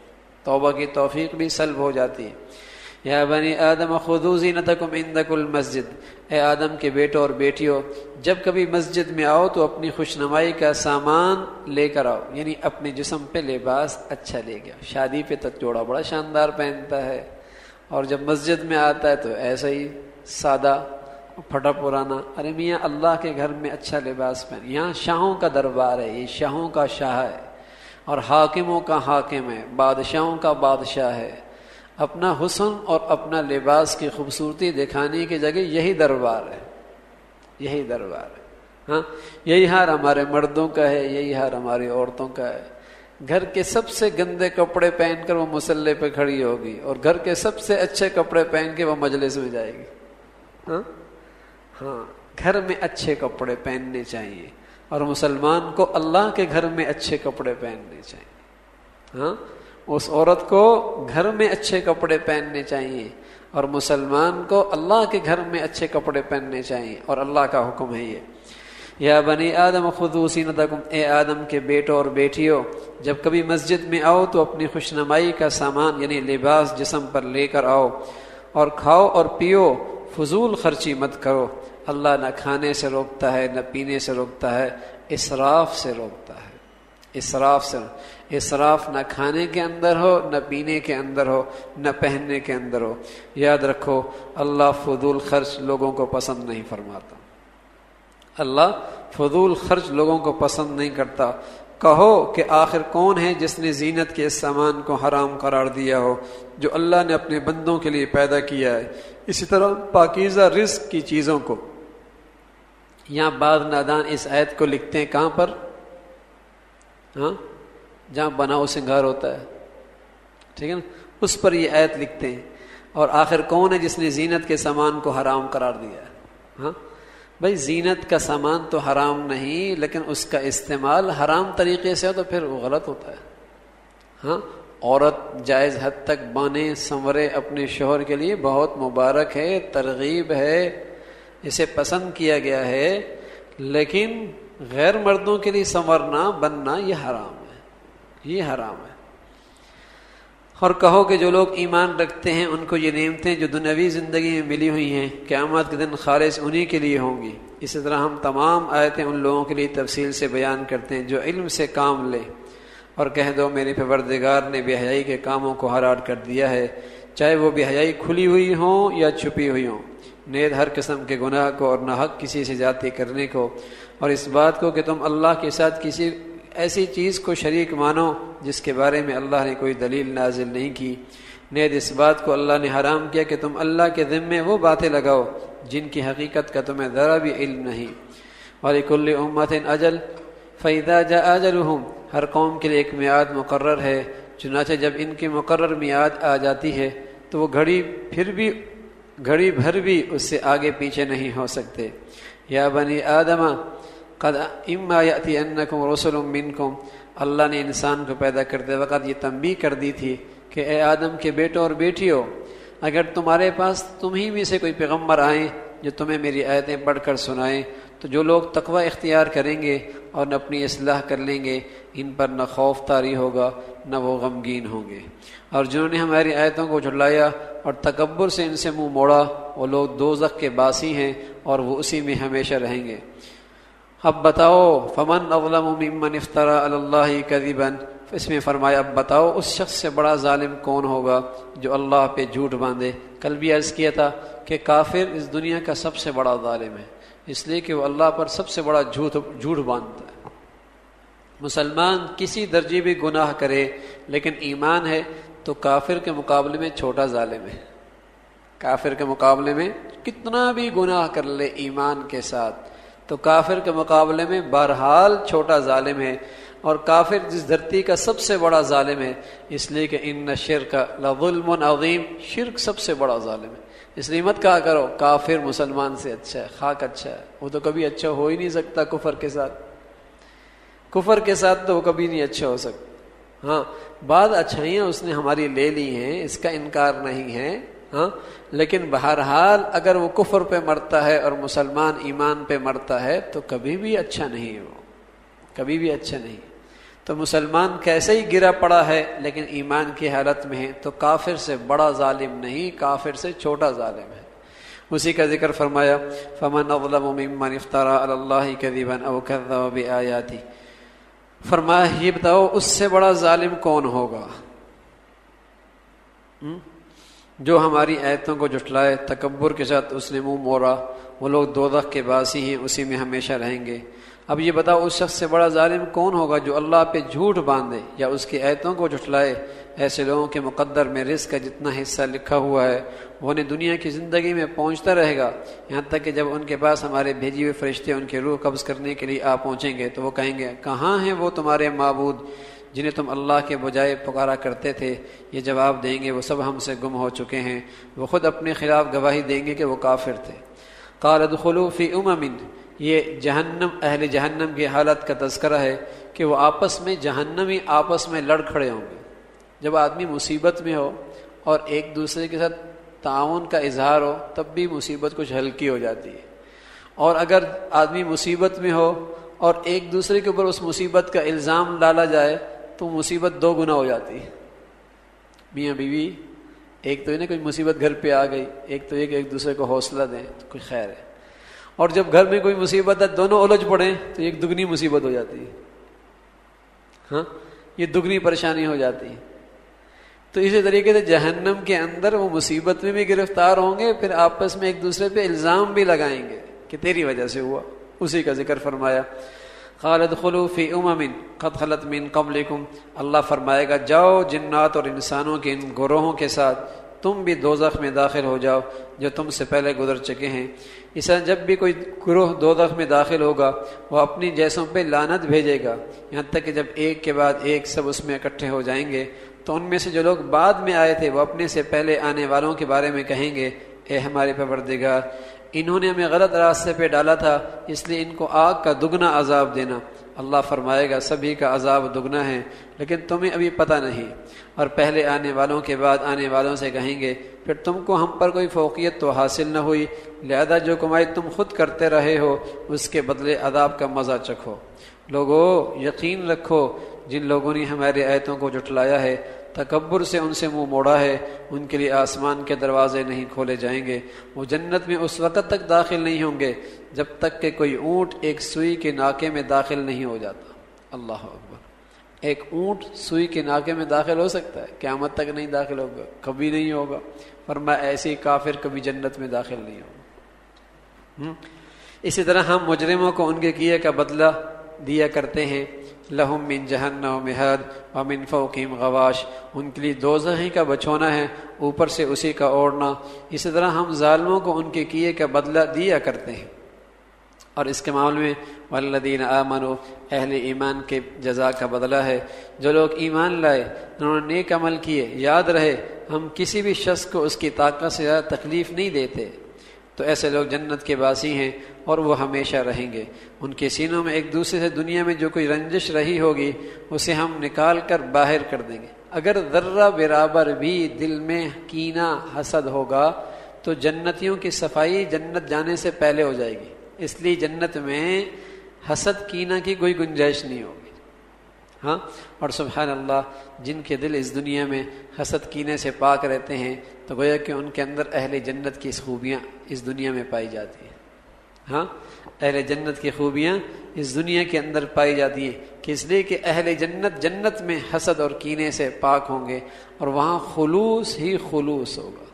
[SPEAKER 1] توبہ کی توفیق بھی سلب ہو جاتی ہے۔ یا بنی آدم خذوا زینتکم عند کل مسجد، اے آدم کے بیٹوں اور بیٹیوں، جب کبھی مسجد میں آؤ تو اپنی خوشنمائی کا سامان لے کر آؤ، یعنی اپنے جسم پہ لباس اچھا لے گیا۔ شادی پہ تو جوڑا بڑا شاندار پہنتا ہے، اور جب مسجد میں آتا ہے تو ایسا ہی سادہ پھٹا پرانا۔ ارے میاں اللہ کے گھر میں اچھا لباس پہن، یہاں شاہوں کا دربار ہے، یہ شاہوں کا شاہ ہے اور حاکموں کا حاکم ہے، بادشاہوں کا بادشاہ ہے۔ اپنا حسن اور اپنا لباس کی خوبصورتی دکھانے کی جگہ یہی دربار ہے، یہی دربار ہے۔ ہاں، یہی حال ہمارے مردوں کا ہے، یہی حال ہماری عورتوں کا ہے۔ گھر کے سب سے گندے کپڑے پہن کر وہ مصلی پہ کھڑی ہوگی، اور گھر کے سب سے اچھے کپڑے پہن کے وہ مجلس میں جائے گی۔ ہاں ہاں، گھر میں اچھے کپڑے پہننے چاہیے، اور مسلمان کو اللہ کے گھر میں اچھے کپڑے پہننے چاہیے۔ ہاں، اس عورت کو گھر میں اچھے کپڑے پہننے چاہیے، اور مسلمان کو اللہ کے گھر میں اچھے کپڑے پہننے چاہیے، اور اللہ کا حکم ہے یہ۔ یا بنی آدم خذوا زینتکم، اے آدم کے بیٹوں اور بیٹیوں، جب کبھی مسجد میں آؤ تو اپنی خوشنمائی کا سامان یعنی لباس جسم پر لے کر آؤ، اور کھاؤ اور پیو، فضول خرچی مت کرو۔ اللہ نہ کھانے سے روکتا ہے، نہ پینے سے روکتا ہے، اسراف سے روکتا ہے۔ اسراف سے، اسراف نہ کھانے کے اندر ہو، نہ پینے کے اندر ہو، نہ پہننے کے اندر ہو۔ یاد رکھو، اللہ فضول خرچ لوگوں کو پسند نہیں فرماتا، اللہ فضول خرچ لوگوں کو پسند نہیں کرتا۔ کہو کہ آخر کون ہے جس نے زینت کے اس سامان کو حرام قرار دیا ہو جو اللہ نے اپنے بندوں کے لیے پیدا کیا ہے، اسی طرح پاکیزہ رزق کی چیزوں کو۔ یہاں بعض نادان اس آیت کو لکھتے ہیں کہاں پر؟ ہاں، جہاں بناؤ سنگار ہوتا ہے، ٹھیک ہے نا، اس پر یہ آیت لکھتے ہیں۔ اور آخر کون ہے جس نے زینت کے سامان کو حرام قرار دیا ہے؟ ہاں بھائی، زینت کا سامان تو حرام نہیں، لیکن اس کا استعمال حرام طریقے سے ہو تو پھر وہ غلط ہوتا ہے۔ ہاں، عورت جائز حد تک بانے سنورے اپنے شوہر کے لیے بہت مبارک ہے، ترغیب ہے، اسے پسند کیا گیا ہے، لیکن غیر مردوں کے لیے سنورنا بننا یہ حرام ہے، یہ حرام ہے۔ اور کہو کہ جو لوگ ایمان رکھتے ہیں ان کو یہ نعمتیں جو دنیاوی زندگی میں ملی ہوئی ہیں قیامت کے دن خالص انہی کے لیے ہوں گی۔ اسی طرح ہم تمام آیتیں ان لوگوں کے لیے تفصیل سے بیان کرتے ہیں جو علم سے کام لے، اور کہہ دو میرے پروردگار نے بے حیائی کے کاموں کو حرام کر دیا ہے، چاہے وہ بے حیائی کھلی ہوئی ہوں یا چھپی ہوئی ہوں، نیز ہر قسم کے گناہ کو اور ناحق کسی سے زیادتی کرنے کو، اور اس بات کو کہ تم اللہ کے ساتھ کسی ایسی چیز کو شریک مانو جس کے بارے میں اللہ نے کوئی دلیل نازل نہیں کی، نیز اس بات کو اللہ نے حرام کیا کہ تم اللہ کے ذمے وہ باتیں لگاؤ جن کی حقیقت کا تمہیں ذرا بھی علم نہیں۔ وَلِكُلِّ أُمَّةٍ أَجَلٌ فَإِذَا جَاءَ أَجَلُهُمْ، ہر قوم کے لیے ایک میعاد مقرر ہے، چنانچہ جب ان کی مقرر میعاد آ جاتی ہے تو وہ گھڑی بھر بھی اس سے آگے پیچھے نہیں ہو سکتے۔ یا بنی آدم قد اما یأتینکم رسل منکم، اللہ نے انسان کو پیدا کرتے وقت یہ تنبیہ کر دی تھی کہ اے آدم کے بیٹوں اور بیٹیوں، اگر تمہارے پاس تمہیں میں سے کوئی پیغمبر آئیں جو تمہیں میری آیتیں پڑھ کر سنائیں تو جو لوگ تقوی اختیار کریں گے اور نہ اپنی اصلاح کر لیں گے ان پر نہ خوف طاری ہوگا نہ وہ غمگین ہوں گے، اور جنہوں نے ہماری آیتوں کو جھٹلایا اور تکبر سے ان سے منہ موڑا وہ لوگ دوزخ کے باسی ہیں اور وہ اسی میں ہمیشہ رہیں گے۔ اب بتاؤ فمن اظلم ممن افترى علی اللہ کذبا، اس میں فرمایا اب بتاؤ اس شخص سے بڑا ظالم کون ہوگا جو اللہ پہ جھوٹ باندھے۔ کل بھی عرض کیا تھا کہ کافر اس دنیا کا سب سے بڑا ظالم ہے، اس لیے کہ وہ اللہ پر سب سے بڑا جھوٹ باندھتا ہے۔ مسلمان کسی درجے بھی گناہ کرے لیکن ایمان ہے تو کافر کے مقابلے میں چھوٹا ظالم ہے۔ کافر کے مقابلے میں کتنا بھی گناہ کر لے ایمان کے ساتھ تو کافر کے مقابلے میں بہرحال چھوٹا ظالم ہے، اور کافر جس دھرتی کا سب سے بڑا ظالم ہے، اس لیے کہ ان الشرک لظلم عظیم، شرک سب سے بڑا ظالم ہے۔ اس لیے مت کہا کرو کافر مسلمان سے اچھا ہے، خاک اچھا ہے، وہ تو کبھی اچھا ہو ہی نہیں سکتا کفر کے ساتھ، کفر کے ساتھ تو وہ کبھی نہیں اچھا ہو سکتا۔ ہاں بعض اچھائیاں اس نے ہماری لے لی ہیں، اس کا انکار نہیں ہے، ہاں، لیکن بہرحال اگر وہ کفر پہ مرتا ہے اور مسلمان ایمان پہ مرتا ہے تو کبھی بھی اچھا نہیں ہے، وہ کبھی بھی اچھا نہیں۔ تو مسلمان کیسے ہی گرا پڑا ہے لیکن ایمان کی حالت میں ہے تو کافر سے بڑا ظالم نہیں، کافر سے چھوٹا ظالم ہے۔ اسی کا ذکر فرمایا فمن اظلم ممن افترى على الله كذبا او كذب بآياته، فرمایا یہ بتاؤ اس سے بڑا ظالم کون ہوگا جو ہماری آیتوں کو جھٹلائے، تکبر کے ساتھ اس نے منہ موڑا، وہ لوگ دوزخ کے باسی ہیں، اسی میں ہمیشہ رہیں گے۔ اب یہ بتاؤ اس شخص سے بڑا ظالم کون ہوگا جو اللہ پہ جھوٹ باندھے یا اس کی آیتوں کو جھٹلائے۔ ایسے لوگوں کے مقدر میں رزق کا جتنا حصہ لکھا ہوا ہے وہ انہیں دنیا کی زندگی میں پہنچتا رہے گا، یہاں تک کہ جب ان کے پاس ہمارے بھیجے ہوئے فرشتے ان کی روح قبض کرنے کے لیے آ پہنچیں گے تو وہ کہیں گے کہاں ہیں وہ تمہارے معبود جنہیں تم اللہ کے بجائے پکارا کرتے تھے؟ یہ جواب دیں گے وہ سب ہم سے گم ہو چکے ہیں، وہ خود اپنے خلاف گواہی دیں گے کہ وہ کافر تھے۔ قال ادخلوا فی امم، یہ جہنم، اہل جہنم کی حالت کا تذکرہ ہے کہ وہ آپس میں، جہنمی آپس میں لڑ کھڑے ہوں گے۔ جب آدمی مصیبت میں ہو اور ایک دوسرے کے ساتھ تعاون کا اظہار ہو تب بھی مصیبت کچھ ہلکی ہو جاتی ہے، اور اگر آدمی مصیبت میں ہو اور ایک دوسرے کے اوپر اس مصیبت کا الزام ڈالا جائے تو مصیبت دو گنا ہو جاتی ہے۔ میاں بیوی ایک تو یہ نا کوئی مصیبت گھر پہ آ گئی، ایک تو یہ کہ ایک دوسرے کو حوصلہ دیں تو کوئی خیر ہے، اور جب گھر میں کوئی مصیبت ہے دونوں الجھ پڑیں تو ایک دگنی مصیبت ہو جاتی ہے، ہاں یہ دگنی پریشانی ہو جاتی ہے۔ تو اسی طریقے سے جہنم کے اندر وہ مصیبت میں بھی گرفتار ہوں گے، پھر آپس میں ایک دوسرے پہ الزام بھی لگائیں گے کہ تیری وجہ سے ہوا۔ اسی کا ذکر فرمایا قال ادخلوا فی امم قد خلت من قبلکم، اللہ فرمائے گا جاؤ جنات اور انسانوں کے ان گروہوں کے ساتھ تم بھی دوزخ میں داخل ہو جاؤ جو تم سے پہلے گزر چکے ہیں۔ اس طرح جب بھی کوئی گروہ دوزخ میں داخل ہوگا وہ اپنی جیسوں پہ لعنت بھیجے گا، یہاں تک کہ جب ایک کے بعد ایک سب اس میں اکٹھے ہو جائیں گے تو ان میں سے جو لوگ بعد میں آئے تھے وہ اپنے سے پہلے آنے والوں کے بارے میں کہیں گے اے ہمارے پروردگار، انہوں نے ہمیں غلط راستے پہ ڈالا تھا، اس لیے ان کو آگ کا دگنا عذاب دینا۔ اللہ فرمائے گا سبھی کا عذاب دگنا ہے لیکن تمہیں ابھی پتہ نہیں، اور پہلے آنے والوں کے بعد آنے والوں سے کہیں گے پھر تم کو ہم پر کوئی فوقیت تو حاصل نہ ہوئی، لہذا جو کمائی تم خود کرتے رہے ہو اس کے بدلے عذاب کا مزہ چکھو۔ لوگو یقین رکھو جن لوگوں نے ہمارے آیتوں کو جھٹلایا ہے، تکبر سے ان سے منہ موڑا ہے، ان کے لیے آسمان کے دروازے نہیں کھولے جائیں گے، وہ جنت میں اس وقت تک داخل نہیں ہوں گے جب تک کہ کوئی اونٹ ایک سوئی کے ناکے میں داخل نہیں ہو جاتا۔ اللہ اکبر، ایک اونٹ سوئی کے ناکے میں داخل ہو سکتا ہے؟ قیامت تک نہیں داخل ہوگا، کبھی نہیں ہوگا۔ فرمایا ایسے ہی کافر کبھی جنت میں داخل نہیں ہوگا۔ اسی طرح ہم مجرموں کو ان کے کیے کا بدلہ دیا کرتے ہیں، لہم من جہنم مہاد ومن فوقہم غواش، ان کے لیے دوزخ ہی کا بچھونا ہے، اوپر سے اسی کا اوڑھنا۔ اسی طرح ہم ظالموں کو ان کے کیے کا بدلہ دیا کرتے ہیں۔ اور اس کے معاملے میں والذین آمنوا، اہل ایمان کے جزا کا بدلہ ہے، جو لوگ ایمان لائے، انہوں نے نیک عمل کیے۔ یاد رہے ہم کسی بھی شخص کو اس کی طاقت سے زیادہ تکلیف نہیں دیتے، تو ایسے لوگ جنت کے باسی ہیں اور وہ ہمیشہ رہیں گے۔ ان کے سینوں میں ایک دوسرے سے دنیا میں جو کوئی رنجش رہی ہوگی اسے ہم نکال کر باہر کر دیں گے۔ اگر ذرہ برابر بھی دل میں کینہ حسد ہوگا تو جنتیوں کی صفائی جنت جانے سے پہلے ہو جائے گی، اس لیے جنت میں حسد کینہ کی کوئی گنجائش نہیں ہوگی۔ ہاں، اور سبحان اللہ جن کے دل اس دنیا میں حسد کینے سے پاک رہتے ہیں تو گویا کہ ان کے اندر اہل جنت کی خوبیاں اس دنیا میں پائی جاتی ہیں۔ ہاں، اہل جنت کی خوبیاں اس دنیا کے اندر پائی جاتی ہیں، کہ اس لیے کہ اہل جنت جنت میں حسد اور کینے سے پاک ہوں گے اور وہاں خلوص ہی خلوص ہوگا۔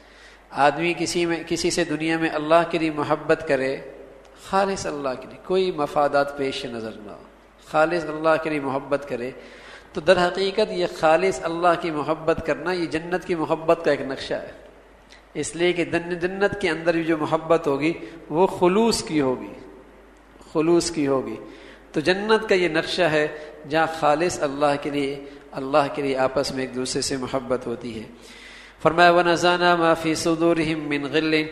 [SPEAKER 1] آدمی کسی سے دنیا میں اللہ کے لیے محبت کرے، خالص اللہ کے لیے، کوئی مفادات پیش نظر نہ ہو، خالص اللہ کے لیے محبت کرے، تو در حقیقت یہ خالص اللہ کی محبت کرنا یہ جنت کی محبت کا ایک نقشہ ہے۔ اس لیے کہ جنت کے اندر بھی جو محبت ہوگی وہ خلوص کی ہوگی، خلوص کی ہوگی۔ تو جنت کا یہ نقشہ ہے جہاں خالص اللہ کے لیے آپس میں ایک دوسرے سے محبت ہوتی ہے۔ فرمایا وَنَزَعْنَا مَا فِي صُدُورِهِم مِّن غِلٍّ،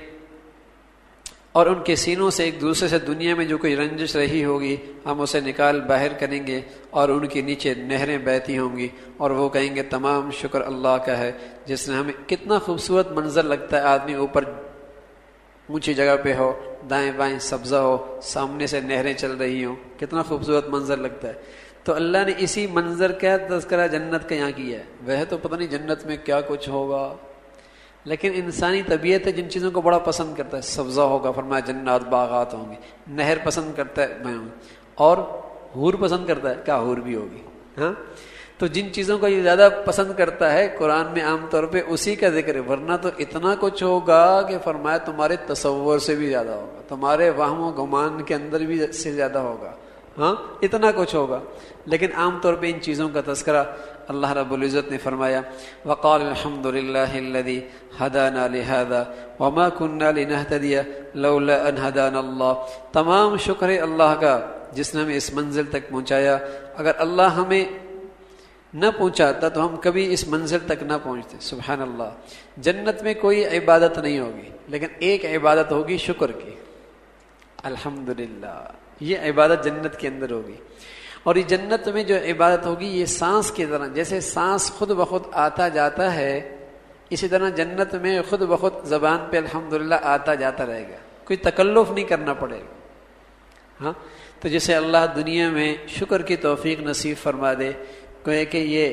[SPEAKER 1] اور ان کے سینوں سے ایک دوسرے سے دنیا میں جو کوئی رنجش رہی ہوگی ہم اسے نکال باہر کریں گے، اور ان کے نیچے نہریں بہتی ہوں گی، اور وہ کہیں گے تمام شکر اللہ کا ہے جس نے ہمیں، کتنا خوبصورت منظر لگتا ہے آدمی اوپر اونچی جگہ پہ ہو، دائیں بائیں سبزہ ہو، سامنے سے نہریں چل رہی ہوں، کتنا خوبصورت منظر لگتا ہے۔ تو اللہ نے اسی منظر کا تذکرہ جنت کا یہاں کیا ہے. وہ تو پتہ نہیں جنت میں کیا کچھ ہوگا، لیکن انسانی طبیعت ہے جن چیزوں کو بڑا پسند کرتا ہے. سبزہ ہوگا، فرمایا جنات باغات ہوں گے. نہر پسند کرتا ہے میں ہوں، اور حور پسند کرتا ہے، کیا حور بھی ہوگی. ہاں، تو جن چیزوں کو یہ زیادہ پسند کرتا ہے قرآن میں عام طور پہ اسی کا ذکر ہے. ورنہ تو اتنا کچھ ہوگا کہ فرمایا تمہارے تصور سے بھی زیادہ ہوگا، تمہارے وہم و گمان کے اندر بھی سے زیادہ ہوگا. ہاں، اتنا کچھ ہوگا. لیکن عام طور پہ ان چیزوں کا تذکرہ اللہ رب العزت نے فرمایا وقال الحمد للہ الذی ہدانا لہذا وما كنا لنہتدی لولا ان ہدانا اللہ. تمام شکر ہے اللہ کا جس نے ہمیں اس منزل تک پہنچایا. اگر اللہ ہمیں نہ پہنچاتا تو ہم کبھی اس منزل تک نہ پہنچتے. سبحان اللہ. جنت میں کوئی عبادت نہیں ہوگی، لیکن ایک عبادت ہوگی شکر کی. الحمدللہ، یہ عبادت جنت کے اندر ہوگی. اور یہ جنت میں جو عبادت ہوگی یہ سانس کی طرح، جیسے سانس خود بخود آتا جاتا ہے، اسی طرح جنت میں خود بخود زبان پہ الحمدللہ آتا جاتا رہے گا، کوئی تکلف نہیں کرنا پڑے گا. ہاں، تو جیسے اللہ دنیا میں شکر کی توفیق نصیب فرما دے، کہے کہ یہ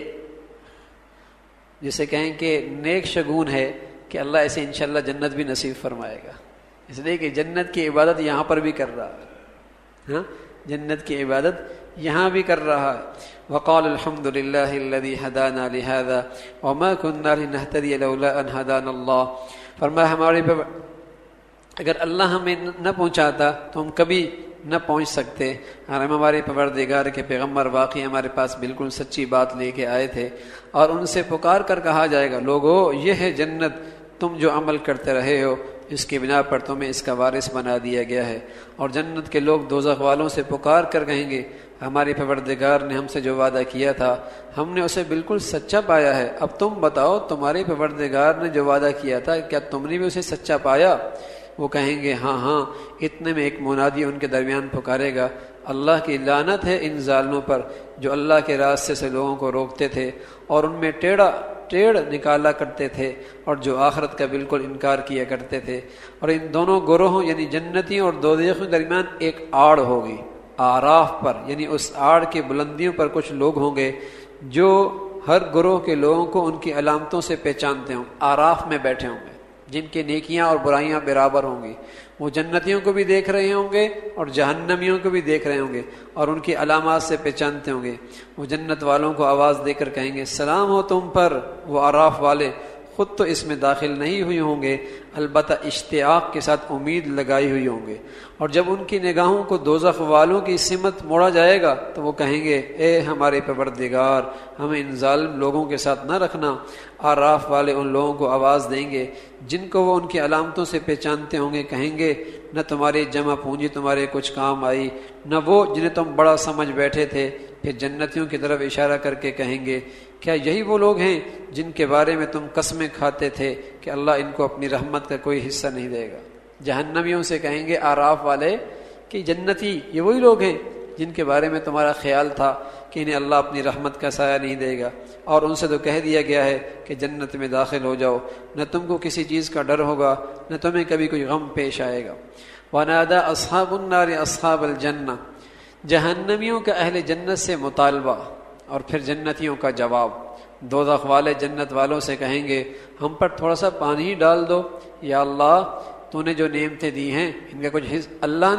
[SPEAKER 1] جسے کہیں کہ نیک شگون ہے کہ اللہ ایسے انشاءاللہ جنت بھی نصیب فرمائے گا. اس لیے کہ جنت کی عبادت یہاں پر بھی کر رہا ہے. ہاں، جنت کی عبادت یہاں بھی کر رہا ہے. وقال الحمد للہ الذی ہدانا لہذا وما كنا لنہتدی لولا ان ہدانا اللہ. فرمایا ہمارے پہ اگر اللہ ہمیں نہ پہنچاتا تو ہم کبھی نہ پہنچ سکتے. ہم ہمارے پروردگار کے پیغمبر واقعی ہمارے پاس بالکل سچی بات لے کے آئے تھے، اور ان سے پکار کر کہا جائے گا لوگو یہ ہے جنت، تم جو عمل کرتے رہے ہو اس کی بنا پر تمہیں اس کا وارث بنا دیا گیا ہے. اور جنت کے لوگ دوزخ والوں سے پکار کر کہیں گے ہمارے پروردگار نے ہم سے جو وعدہ کیا تھا ہم نے اسے بالکل سچا پایا ہے. اب تم بتاؤ تمہارے پروردگار نے جو وعدہ کیا تھا کیا تم نے بھی اسے سچا پایا؟ وہ کہیں گے ہاں ہاں. اتنے میں ایک منادی ان کے درمیان پکارے گا اللہ کی لعنت ہے ان ظالموں پر جو اللہ کے راستے سے لوگوں کو روکتے تھے اور ان میں ٹیڑھ نکالا کرتے تھے اور جو آخرت کا بالکل انکار کیا کرتے تھے. اور ان دونوں گروہوں یعنی جنتیوں اور دوزخیوں کے درمیان ایک آڑ ہوگی آراف پر، یعنی اس آڑ کی بلندیوں پر کچھ لوگ ہوں گے جو ہر گروہ کے لوگوں کو ان کی علامتوں سے پہچانتے ہوں. آراف میں بیٹھے ہوں گے جن کی نیکیاں اور برائیاں برابر ہوں گی. وہ جنتیوں کو بھی دیکھ رہے ہوں گے اور جہنمیوں کو بھی دیکھ رہے ہوں گے اور ان کی علامات سے پہچانتے ہوں گے. وہ جنت والوں کو آواز دے کر کہیں گے سلام ہو تم پر. وہ آراف والے خود تو اس میں داخل نہیں ہوئے ہوں گے، البتہ اشتیاق کے ساتھ امید لگائی ہوئی ہوں گے. اور جب ان کی نگاہوں کو دوزخ والوں کی سمت موڑا جائے گا تو وہ کہیں گے اے ہمارے پروردگار ہمیں ان ظالم لوگوں کے ساتھ نہ رکھنا. آراف والے ان لوگوں کو آواز دیں گے جن کو وہ ان کی علامتوں سے پہچانتے ہوں گے، کہیں گے نہ تمہاری جمع پونجی تمہارے کچھ کام آئی نہ وہ جنہیں تم بڑا سمجھ بیٹھے تھے. پھر جنتیوں کی طرف اشارہ کر کے کہیں گے کیا یہی وہ لوگ ہیں جن کے بارے میں تم قسمیں کھاتے تھے کہ اللہ ان کو اپنی رحمت کا کوئی حصہ نہیں دے گا. جہنمیوں سے کہیں گے آراف والے کہ جنتی یہ وہی لوگ ہیں جن کے بارے میں تمہارا خیال تھا کہ انہیں اللہ اپنی رحمت کا سایہ نہیں دے گا، اور ان سے تو کہہ دیا گیا ہے کہ جنت میں داخل ہو جاؤ، نہ تم کو کسی چیز کا ڈر ہوگا نہ تمہیں کبھی کوئی غم پیش آئے گا. وَنَادَى أَصْحَابُ النَّارِ أَصْحَابَ الْجَنَّةِ. جہنمیوں کا اہل جنت سے مطالبہ اور پھر جنتیوں کا جواب. دوزخ والے جنت والوں سے کہیں گے ہم پر تھوڑا سا پانی ہی ڈال دو، یا اللہ تو نے جو نعمتیں دی ہیں ان کا کچھ حصہ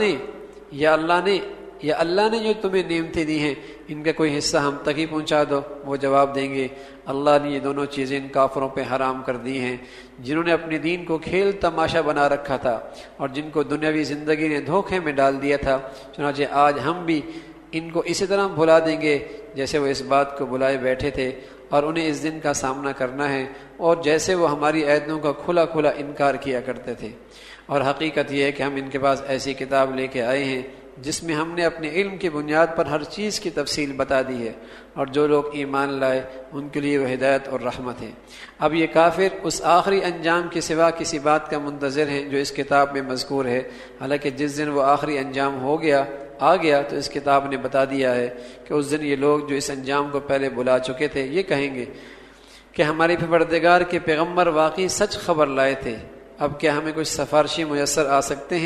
[SPEAKER 1] اللہ نے جو تمہیں نعمتیں دی ہیں ان کا کوئی حصہ ہم تک ہی پہنچا دو. وہ جواب دیں گے اللہ نے یہ دونوں چیزیں ان کافروں پہ حرام کر دی ہیں جنہوں نے اپنے دین کو کھیل تماشا بنا رکھا تھا اور جن کو دنیاوی زندگی نے دھوکے میں ڈال دیا تھا. چنانچہ آج ہم بھی ان کو اسی طرح بھلا دیں گے جیسے وہ اس بات کو بلائے بیٹھے تھے اور انہیں اس دن کا سامنا کرنا ہے اور جیسے وہ ہماری آیتوں کا کھلا کھلا انکار کیا کرتے تھے. اور حقیقت یہ ہے کہ ہم ان کے پاس ایسی کتاب لے کے آئے ہیں جس میں ہم نے اپنے علم کی بنیاد پر ہر چیز کی تفصیل بتا دی ہے، اور جو لوگ ایمان لائے ان کے لیے وہ ہدایت اور رحمت ہے. اب یہ کافر اس آخری انجام کے سوا کسی بات کا منتظر ہیں جو اس کتاب میں مذکور ہے، حالانکہ جس دن وہ آخری انجام آ گیا تو اس کتاب نے بتا دیا ہے کہ اس دن یہ لوگ جو اس انجام کو پہلے بلا چکے تھے یہ کہیں گے کہ ہمارے پروردگار کے پیغمبر واقعی سچ خبر لائے تھے، اب کیا ہمیں کچھ سفارشی میسر آ سکتے ہیں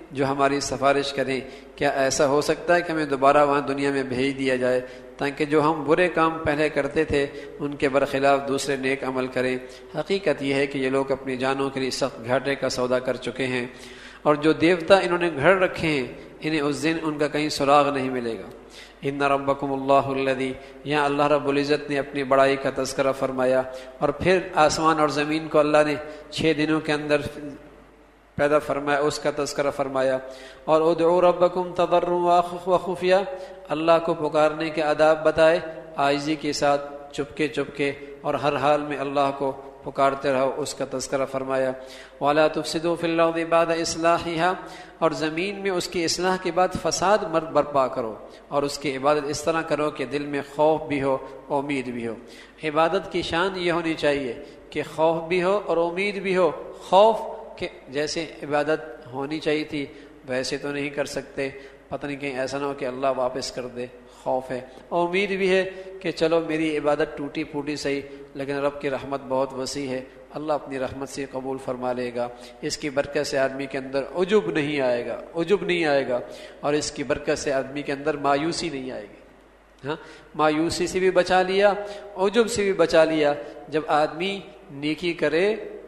[SPEAKER 1] جو ہماری سفارش کریں۔ کیا ایسا ہو سکتا ہے کہ ہمیں دوبارہ وہاں دنیا میں بھیج دیا جائے تاکہ جو ہم برے کام پہلے کرتے تھے ان کے برخلاف دوسرے نیک عمل کریں؟ حقیقت یہ ہے کہ یہ لوگ اپنی جانوں کے لیے سخت گھاٹے کا سودا کر چکے ہیں، اور جو دیوتا انہوں نے گھر رکھے ہیں انہیں اس دن ان کا کہیں سراغ نہیں ملے گا۔ ان ربکم اللہ الذی، یہاں اللہ رب العزت نے اپنی بڑائی کا تذکرہ فرمایا، اور پھر آسمان اور زمین کو اللہ نے 6 دنوں کے اندر پیدا فرمایا، اس کا تذکرہ فرمایا۔ اور ادعوا ربکم تضرعا وخفیا، اللہ کو پکارنے کے آداب بتائے، عاجزی کے ساتھ، چپکے چپکے، اور ہر حال میں اللہ کو پکارتے رہو، اس کا تذکرہ فرمایا۔ وَلَا تُفْسِدُوا فِي الْأَرْضِ بَعْدَ إِصْلَاحِهَا، اور زمین میں اس کی اصلاح کے بعد فساد مت برپا کرو، اور اس کی عبادت اس طرح کرو کہ دل میں خوف بھی ہو، امید بھی ہو۔ عبادت کی شان یہ ہونی چاہیے کہ خوف بھی ہو اور امید بھی ہو۔ خوف کہ جیسے عبادت ہونی چاہیے تھی ویسے تو نہیں کر سکتے، پتہ نہیں کہیں ایسا نہ ہو کہ اللہ واپس کر دے، خوف ہے۔ اور امید بھی ہے کہ چلو میری عبادت ٹوٹی پھوٹی صحیح، لیکن رب کی رحمت بہت وسیع ہے، اللہ اپنی رحمت سے قبول فرما لے گا۔ اس کی برکت سے آدمی کے اندر عجب نہیں آئے گا، عجب نہیں آئے گا، اور اس کی برکت سے آدمی کے اندر مایوسی نہیں آئے گی۔ ہاں، مایوسی سے بھی بچا لیا، عجب سے بھی بچا لیا۔ جب آدمی نیکی کرے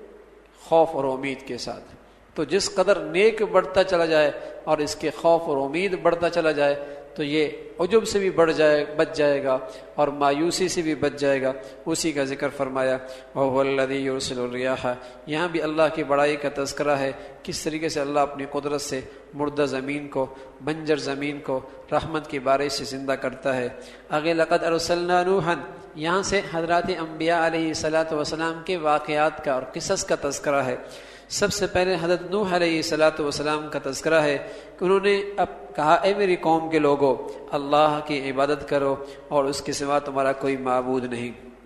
[SPEAKER 1] خوف اور امید کے ساتھ، تو جس قدر نیک بڑھتا چلا جائے اور اس کے خوف اور امید بڑھتا چلا جائے تو یہ عجب سے بھی بچ جائے گا اور مایوسی سے بھی بچ جائے گا۔ اسی کا ذکر فرمایا، وَهُوَ الَّذِي يُرْسِلُ الرِّيَاحَ، یہاں بھی اللہ کی بڑائی کا تذکرہ ہے، کس طریقے سے اللہ اپنی قدرت سے مردہ زمین کو، بنجر زمین کو رحمت کی بارش سے زندہ کرتا ہے۔ آگے لقد ارسلنا نوحا، یہاں سے حضرات انبیاء علیہ الصلاۃ والسلام کے واقعات کا اور قصص کا تذکرہ ہے۔ سب سے پہلے حضرت نوح علیہ الصلاۃ والسلام کا تذکرہ ہے کہ انہوں نے اب کہا، اے میری قوم کے لوگوں، اللہ کی عبادت کرو اور اس کے سوا تمہارا کوئی معبود نہیں۔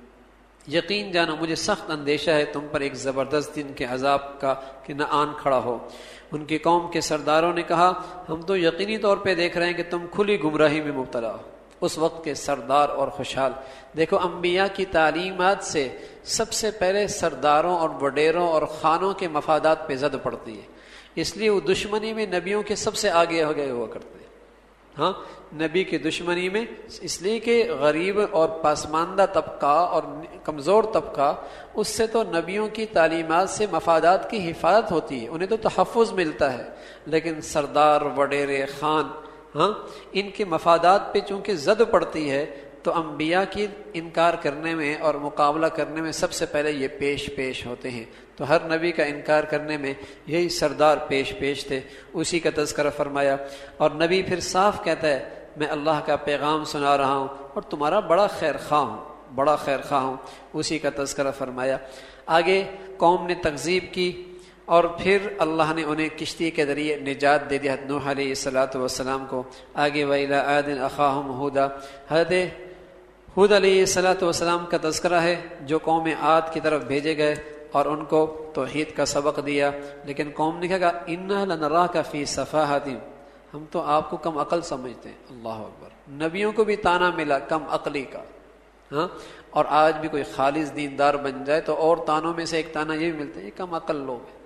[SPEAKER 1] یقین جانو مجھے سخت اندیشہ ہے تم پر ایک زبردست دن کے عذاب کا کہ نہ آن کھڑا ہو۔ ان کی قوم کے سرداروں نے کہا، ہم تو یقینی طور پہ دیکھ رہے ہیں کہ تم کھلی گمراہی میں مبتلا ہو۔ اس وقت کے سردار اور خوشحال، دیکھو انبیاء کی تعلیمات سے سب سے پہلے سرداروں اور وڈیروں اور خانوں کے مفادات پہ زد پڑتی ہے، اس لیے وہ دشمنی میں نبیوں کے سب سے آگے ہو گئے ہوا کرتے ہیں۔ ہاں، نبی کی دشمنی میں اس لیے کہ غریب اور پسماندہ طبقہ اور کمزور طبقہ، اس سے تو نبیوں کی تعلیمات سے مفادات کی حفاظت ہوتی ہے، انہیں تو تحفظ ملتا ہے، لیکن سردار وڈیرے خان، ہاں، ان کے مفادات پہ چونکہ زد پڑتی ہے تو انبیاء کی انکار کرنے میں اور مقابلہ کرنے میں سب سے پہلے یہ پیش ہوتے ہیں۔ تو ہر نبی کا انکار کرنے میں یہی سردار پیش تھے، اسی کا تذکرہ فرمایا۔ اور نبی پھر صاف کہتا ہے، میں اللہ کا پیغام سنا رہا ہوں اور تمہارا بڑا خیر خواہ ہوں، اسی کا تذکرہ فرمایا۔ آگے قوم نے تکذیب کی اور پھر اللہ نے انہیں کشتی کے ذریعے نجات دے دی حضرت نوح علیہ الصلاۃ والسلام کو۔ آگے وَإِلَىٰ عَادٍ أَخَاهُمْ هُودًا، حضرت ہود علیہ الصلاۃ والسلام کا تذکرہ ہے جو قوم عاد کی طرف بھیجے گئے اور ان کو توحید کا سبق دیا، لیکن قوم نے کہا اِنَّا لَنَرَاكَ فِي صَفَاهَةٍ، ہم تو آپ کو کم عقل سمجھتے ہیں۔ اللہ اکبر، نبیوں کو بھی تانا ملا کم عقلی کا۔ ہاں، اور آج بھی کوئی خالص دیندار بن جائے تو اور تانوں میں سے ایک تانا یہ بھی ملتا ہے، یہ کم عقل لوگ ہیں،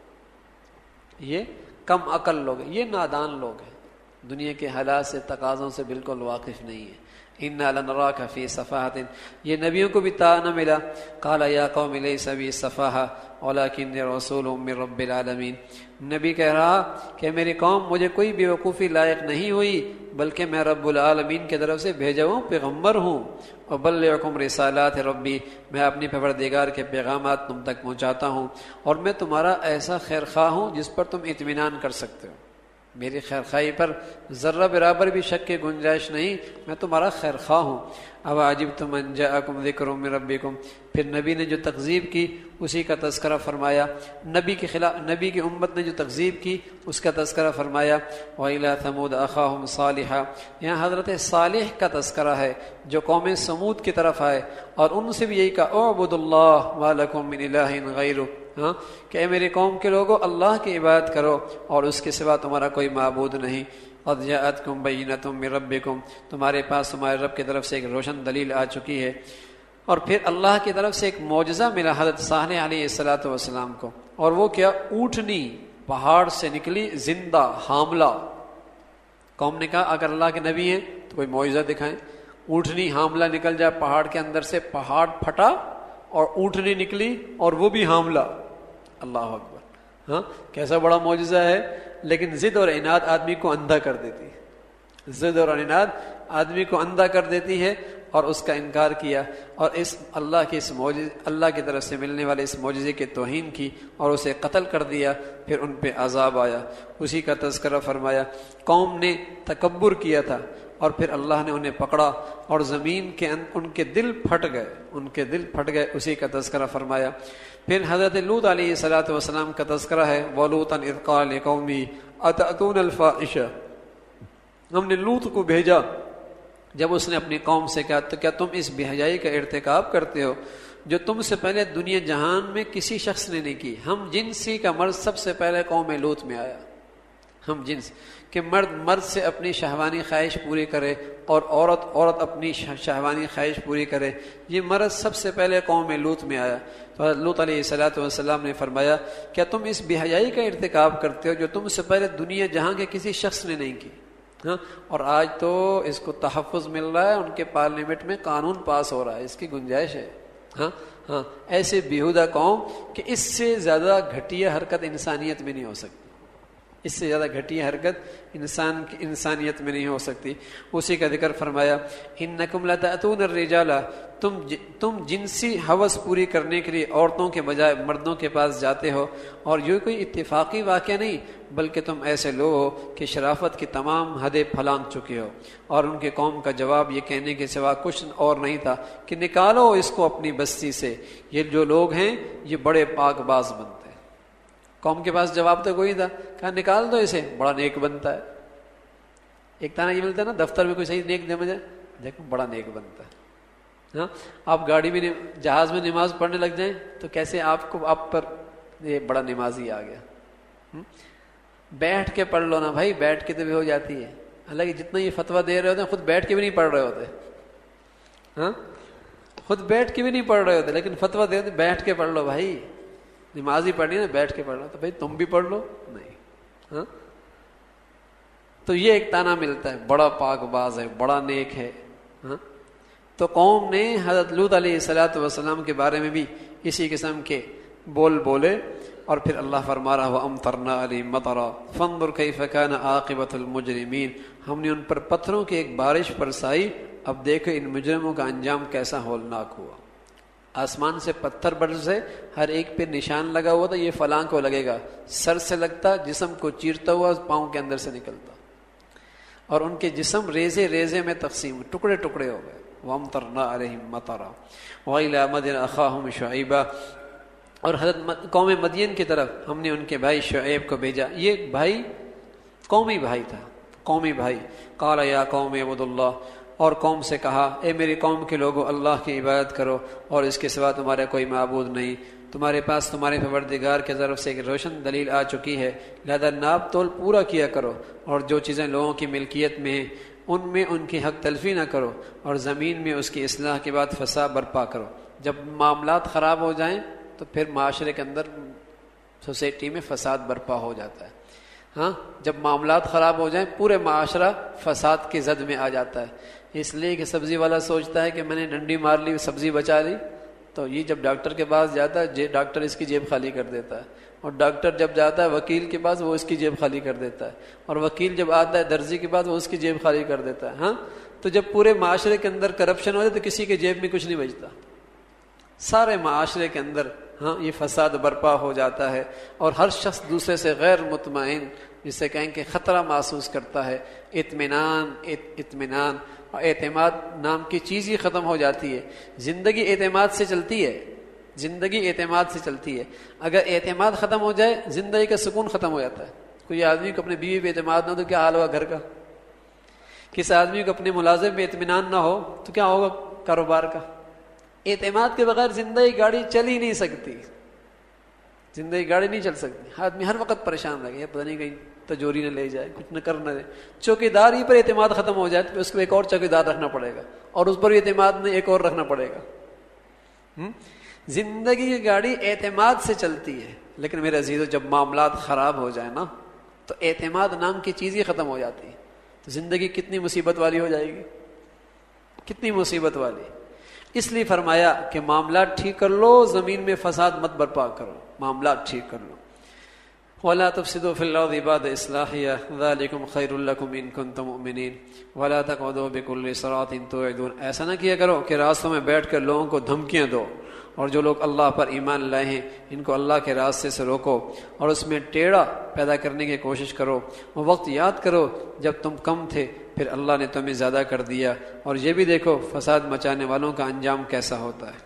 [SPEAKER 1] یہ کم عقل لوگ ہیں، یہ نادان لوگ ہیں، دنیا کے حالات سے تقاضوں سے بالکل واقف نہیں ہے۔ اِنَّا لَنَرَاكَ فِي صَفَاهَةٍ، یہ نبیوں کو بھی تانا ملا۔ قَالَ يَا قَوْمِ لَيْسَ بِي صَفَاهَةٌ وَلَكِنِّي رَسُولٌ مِّن رَّبِّ الْعَالَمِينَ، نبی کہہ رہا کہ میری قوم مجھے کوئی بے وقوفی لائق نہیں ہوئی، بلکہ میں رب العالمین کی طرف سے بھیجا ہوں پیغمبر ہوں۔ وَبَلِّغُكُمْ رِسَالَاتِ رَبِّي، میں اپنے پروردگار کے پیغامات تم تک پہنچاتا ہوں، اور میں تمہارا ایسا خیر خواہ ہوں جس پر تم اطمینان کر سکتے ہو، میری خیر خواہی پر ذرہ برابر بھی شک کی گنجائش نہیں، میں تمہارا خیر خواہ ہوں۔ أَوَعَجِبْتُمْ أَن جَاءَكُمْ ذِكْرٌ مِّن رَّبِّكُمْ، پھر نبی نے جو تکذیب کی اسی کا تذکرہ فرمایا، نبی کے خلاف نبی کی امت نے جو تکذیب کی اس کا تذکرہ فرمایا۔ وَإِلَىٰ ثَمُودَ أَخَاهُمْ صَالِحًا، یہاں حضرت صالح کا تذکرہ ہے جو قوم سمود کی طرف آئے اور ان سے بھی یہی کہا، اعبدوا اللہ ما لکم من الہ غیرہ، ہاں، کہ اے میری قوم کے لوگوں اللہ کی عبادت کرو اور اس کے سوا تمہارا کوئی معبود نہیں۔ قد جاءتکم بینۃ من ربکم، تمہارے پاس تمہارے رب کی طرف سے ایک روشن دلیل آ چکی ہے۔ اور پھر اللہ کی طرف سے ایک معجزہ ملا حضرت صالح علیہ الصلاۃ والسلام کو، اور وہ کیا؟ اونٹنی پہاڑ سے نکلی زندہ حاملہ. قوم نے کہا اگر اللہ کے نبی ہیں تو کوئی معجزہ دکھائیں. اونٹنی حاملہ نکل جائے پہاڑ کے اندر سے, پہاڑ پھٹا اور اونٹنی نکلی اور وہ بھی حاملہ. اللہ اکبر. ہاں کیسا بڑا معجزہ ہے. لیکن ضد اور عناد آدمی کو اندھا کر دیتی ہے. ضد اور عناد آدمی کو اندھا کر دیتی ہے اور اس کا انکار کیا اور اس اللہ کے اس معجزے, اللہ کی طرف سے ملنے والے اس معجزے کی توہین کی اور اسے قتل کر دیا. پھر ان پہ عذاب آیا. اسی کا تذکرہ فرمایا. قوم نے تکبر کیا تھا اور پھر اللہ نے انہیں پکڑا اور زمین کے ان کے دل پھٹ گئے, ان کے دل پھٹ گئے. اسی کا تذکرہ فرمایا. پھر حضرت لوط علیہ الصلوۃ والسلام کا تذکرہ ہے. وَلُوطًا إِذْ قَالَ لِقَوْمِهِ أَتَأْتُونَ الْفَاحِشَةَ. ہم نے لوط کو بھیجا جب اس نے اپنی قوم سے کہا تو کیا تم اس بے حیائی کا ارتکاب کرتے ہو جو تم سے پہلے دنیا جہان میں کسی شخص نے نہیں کی. ہم جنسی کا مرض سب سے پہلے قوم لوط میں آیا. ہم جنس کہ مرد سے اپنی شہوانی خواہش پوری کرے اور عورت اپنی شہوانی خواہش پوری کرے. یہ مرض سب سے پہلے قوم لوط میں آیا. تو حضرت لوط علیہ الصلوۃ والسلام نے فرمایا کیا تم اس بے حیائی کا ارتکاب کرتے ہو جو تم سے پہلے دنیا جہاں کے کسی شخص نے نہیں کی. ہاں اور آج تو اس کو تحفظ مل رہا ہے, ان کے پارلیمنٹ میں قانون پاس ہو رہا ہے, اس کی گنجائش ہے. ہاں ایسے بیہودہ قوم کہ اس سے زیادہ گھٹیا حرکت انسانیت میں نہیں ہو سکتی. اس سے زیادہ گھٹیا حرکت انسانیت میں نہیں ہو سکتی. اسی کا ذکر فرمایا انکم لتأتون الرجال. تم جنسی ہوس پوری کرنے کے لیے عورتوں کے بجائے مردوں کے پاس جاتے ہو اور یہ کوئی اتفاقی واقعہ نہیں بلکہ تم ایسے لوگ ہو کہ شرافت کی تمام حدیں پھلانگ چکے ہو. اور ان کے قوم کا جواب یہ کہنے کے سوا کچھ اور نہیں تھا کہ نکالو اس کو اپنی بستی سے, یہ جو لوگ ہیں یہ بڑے پاک باز بنتے. قوم کے پاس جواب تو کوئی تھا, کہا نکال دو اسے, بڑا نیک بنتا ہے. ایک طرح یہ ملتا ہے نا دفتر میں کوئی صحیح نیک دے جائے, دیکھو بڑا نیک بنتا ہے. ہاں آپ گاڑی میں جہاز میں نماز پڑھنے لگ جائیں تو کیسے آپ پر یہ بڑا نمازی آ گیا. بیٹھ کے پڑھ لو نا بھائی, بیٹھ کے تو بھی ہو جاتی ہے. حالانکہ جتنا یہ فتویٰ دے رہے ہوتے ہیں خود بیٹھ کے بھی نہیں پڑھ رہے ہوتے. ہاں خود بیٹھ کے بھی نہیں پڑھ رہے ہوتے لیکن فتویٰ دے ہوتے بیٹھ کے پڑھ لو بھائی, نمازی پڑھنی ہے بیٹھ کے پڑھ لو. تو بھائی تم بھی پڑھ لو. نہیں. ہاں تو یہ ایک تانا ملتا ہے بڑا پاک باز ہے, بڑا نیک ہے. ہاں تو قوم نے حضرت لوط علیہ الصلوۃ والسلام کے بارے میں بھی اسی قسم کے بولے. اور پھر اللہ فرما رہا وَأَمْطَرْنَا عَلَيْهِم مَطَرًا فَانظُرْ كَيْفَ كَانَ عَاقِبَةُ الْمُجْرِمِينَ. ہم نے ان پر پتھروں کی ایک بارش برسائی, اب دیکھو ان مجرموں کا انجام کیسا ہولناک ہوا. آسمان سے پتھر برسے, ہر ایک پہ نشان لگا ہوا تھا, یہ فلاں کو لگے گا. سر سے لگتا, جسم کو چیرتا ہوا پاؤں کے اندر سے نکلتا, اور ان کے جسم ریزے ریزے میں تقسیم, ٹکڑے ٹکڑے ہو گئے. وَأَمْطَرْنَا عَلَيْهِم مَطَرًا وَإِلَىٰ مَدْيَنَ أَخَاهُمْ شُعَيْبًا. اور حضرت قوم مدین کی طرف ہم نے ان کے بھائی شعیب کو بھیجا. یہ بھائی قومی بھائی تھا, قومی بھائی. قَالَ يَا قَوْمِ اعْبُدُوا اللَّهَ. اور قوم سے کہا اے میری قوم کے لوگوں اللہ کی عبادت کرو اور اس کے سوا تمہارا کوئی معبود نہیں. تمہارے پاس تمہارے پروردگار کی طرف سے ایک روشن دلیل آ چکی ہے, لہذا ناپ تول پورا کیا کرو اور جو چیزیں لوگوں کی ملکیت میں ہیں ان میں ان کی حق تلفی نہ کرو اور زمین میں اس کی اصلاح کے بعد فساد برپا کرو. جب معاملات خراب ہو جائیں تو پھر معاشرے کے اندر سوسائٹی میں فساد برپا ہو جاتا ہے. ہاں جب معاملات خراب ہو جائیں پورے معاشرہ فساد کی زد میں آ جاتا ہے. اس لیے کہ سبزی والا سوچتا ہے کہ میں نے ڈنڈی مار لی سبزی بچا لی, تو یہ جب ڈاکٹر کے پاس جاتا ہے ڈاکٹر اس کی جیب خالی کر دیتا ہے, اور ڈاکٹر جب جاتا ہے وکیل کے پاس وہ اس کی جیب خالی کر دیتا ہے, اور وکیل جب آتا ہے درزی کے پاس وہ اس کی جیب خالی کر دیتا ہے. ہاں تو جب پورے معاشرے کے اندر کرپشن ہو جائے تو کسی کے جیب میں کچھ نہیں بچتا, سارے معاشرے کے اندر ہاں یہ فساد برپا ہو جاتا ہے. اور ہر شخص دوسرے سے غیر مطمئن, جسے کہیں کہ خطرہ محسوس کرتا ہے. اطمینان اور اعتماد نام کی چیز ہی ختم ہو جاتی ہے. زندگی اعتماد سے چلتی ہے, زندگی اعتماد سے چلتی ہے. اگر اعتماد ختم ہو جائے زندگی کا سکون ختم ہو جاتا ہے. کوئی آدمی کو اپنے بیوی پہ اعتماد نہ ہو تو کیا حال ہوگا گھر کا. کس آدمی کو اپنے ملازم پہ اطمینان نہ ہو تو کیا ہوگا کاروبار کا. اعتماد کے بغیر زندگی گاڑی چل ہی نہیں سکتی, زندگی گاڑی نہیں چل سکتی. آدمی ہر وقت پریشان رہے گا, پتہ نہیں کہیں تجوری نہ لے جائے, کچھ نہ کرنا دے. چوکیدار ہی پر اعتماد ختم ہو جائے تو اس کو ایک اور چوکیدار رکھنا پڑے گا, اور اس پر بھی اعتماد نہیں ایک اور رکھنا پڑے گا. زندگی کی گاڑی اعتماد سے چلتی ہے. لیکن میرے عزیزو جب معاملات خراب ہو جائیں نا تو اعتماد نام کی چیز ہی ختم ہو جاتی ہے، تو زندگی کتنی مصیبت والی ہو جائے گی، کتنی مصیبت والی۔ اس لیے فرمایا کہ معاملات ٹھیک کر لو، زمین میں فساد مت برپا کرو، معاملات ٹھیک کر لو۔ وَلَا تُفْسِدُوا فِي الْأَرْضِ بَعْدَ إِصْلَاحِهَا ذَلِكُمْ خَيْرٌ لَكُمْ إِن كُنتُم مُؤْمِنِينَ وَلَا تَقْعُدُوا بِكُلِّ صِرَاطٍ تُوعِدُونَ، ایسا نہ کیا کرو کہ راستوں میں بیٹھ کر لوگوں کو دھمکیاں دو، اور جو لوگ اللہ پر ایمان لائے ہیں ان کو اللہ کے راستے سے روکو اور اس میں ٹیڑھا پیدا کرنے کی کوشش کرو۔ وہ وقت یاد کرو جب تم کم تھے، پھر اللہ نے تمہیں زیادہ کر دیا، اور یہ بھی دیکھو فساد مچانے والوں کا انجام کیسا ہوتا ہے۔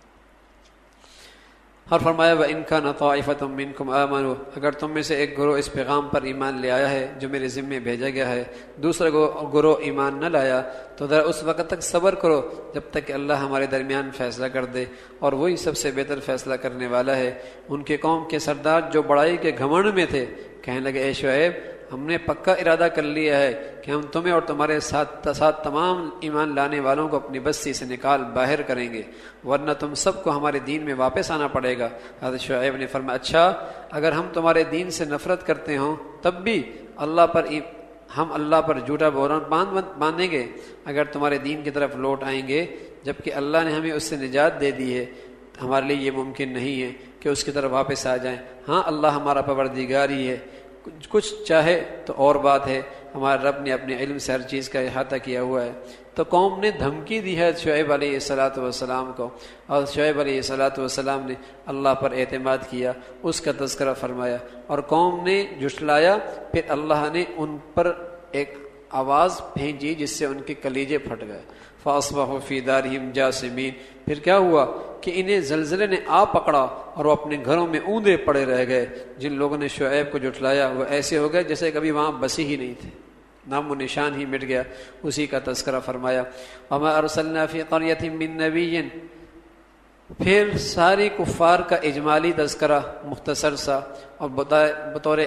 [SPEAKER 1] اور فرمایا وَإِن كَانَ طَائِفَةٌ مِّنكُمْ آمَنُوا، اگر تم میں سے ایک گروہ اس پیغام پر ایمان لے آیا ہے جو میرے ذمے بھیجا گیا ہے، دوسرا گروہ ایمان نہ لایا، تو ذرا اس وقت تک صبر کرو جب تک کہ اللہ ہمارے درمیان فیصلہ کر دے، اور وہی سب سے بہتر فیصلہ کرنے والا ہے۔ ان کے قوم کے سردار جو بڑائی کے گھمنڈ میں تھے کہنے لگے اے شعیب، ہم نے پکا ارادہ کر لیا ہے کہ ہم تمہیں اور تمہارے ساتھ تمام ایمان لانے والوں کو اپنی بستی سے نکال باہر کریں گے، ورنہ تم سب کو ہمارے دین میں واپس آنا پڑے گا۔ حضرت شعیب نے فرمایا اچھا، اگر ہم تمہارے دین سے نفرت کرتے ہوں تب بھی ہم اللہ پر جھوٹا بہران باندھیں گے؟ اگر تمہارے دین کی طرف لوٹ آئیں گے جبکہ اللہ نے ہمیں اس سے نجات دے دی ہے، ہمارے لیے یہ ممکن نہیں ہے کہ اس کی طرف واپس آ جائیں۔ ہاں اللہ ہمارا پروردگار ہی ہے، کچھ چاہے تو اور بات ہے، ہمارے رب نے اپنے علم سے ہر چیز کا احاطہ کیا ہوا ہے۔ تو قوم نے دھمکی دی ہے شعیب علیہ السلام کو، اور شعیب علیہ السلام نے اللہ پر اعتماد کیا، اس کا تذکرہ فرمایا، اور قوم نے جھٹلایا، پھر اللہ نے ان پر ایک آواز بھیجی جس سے ان کے کلیجے پھٹ گئے۔ فَأَصْبَحُوا فِي دَارِهِمْ جَاثِمِينَ، پھر کیا ہوا کہ انہیں زلزلے نے آ پکڑا اور وہ اپنے گھروں میں اوندے پڑے رہ گئے۔ جن لوگوں نے شعیب کو جھٹلایا وہ ایسے ہو گئے جیسے کبھی وہاں بسی ہی نہیں تھے، نام و نشان ہی مٹ گیا۔ اسی کا تذکرہ فرمایا وَمَا أَرْسَلْنَا فِي قَرْيَةٍ مِّن نَبِيٍّ، پھر ساری کفار کا اجمالی تذکرہ مختصر سا، اور بطور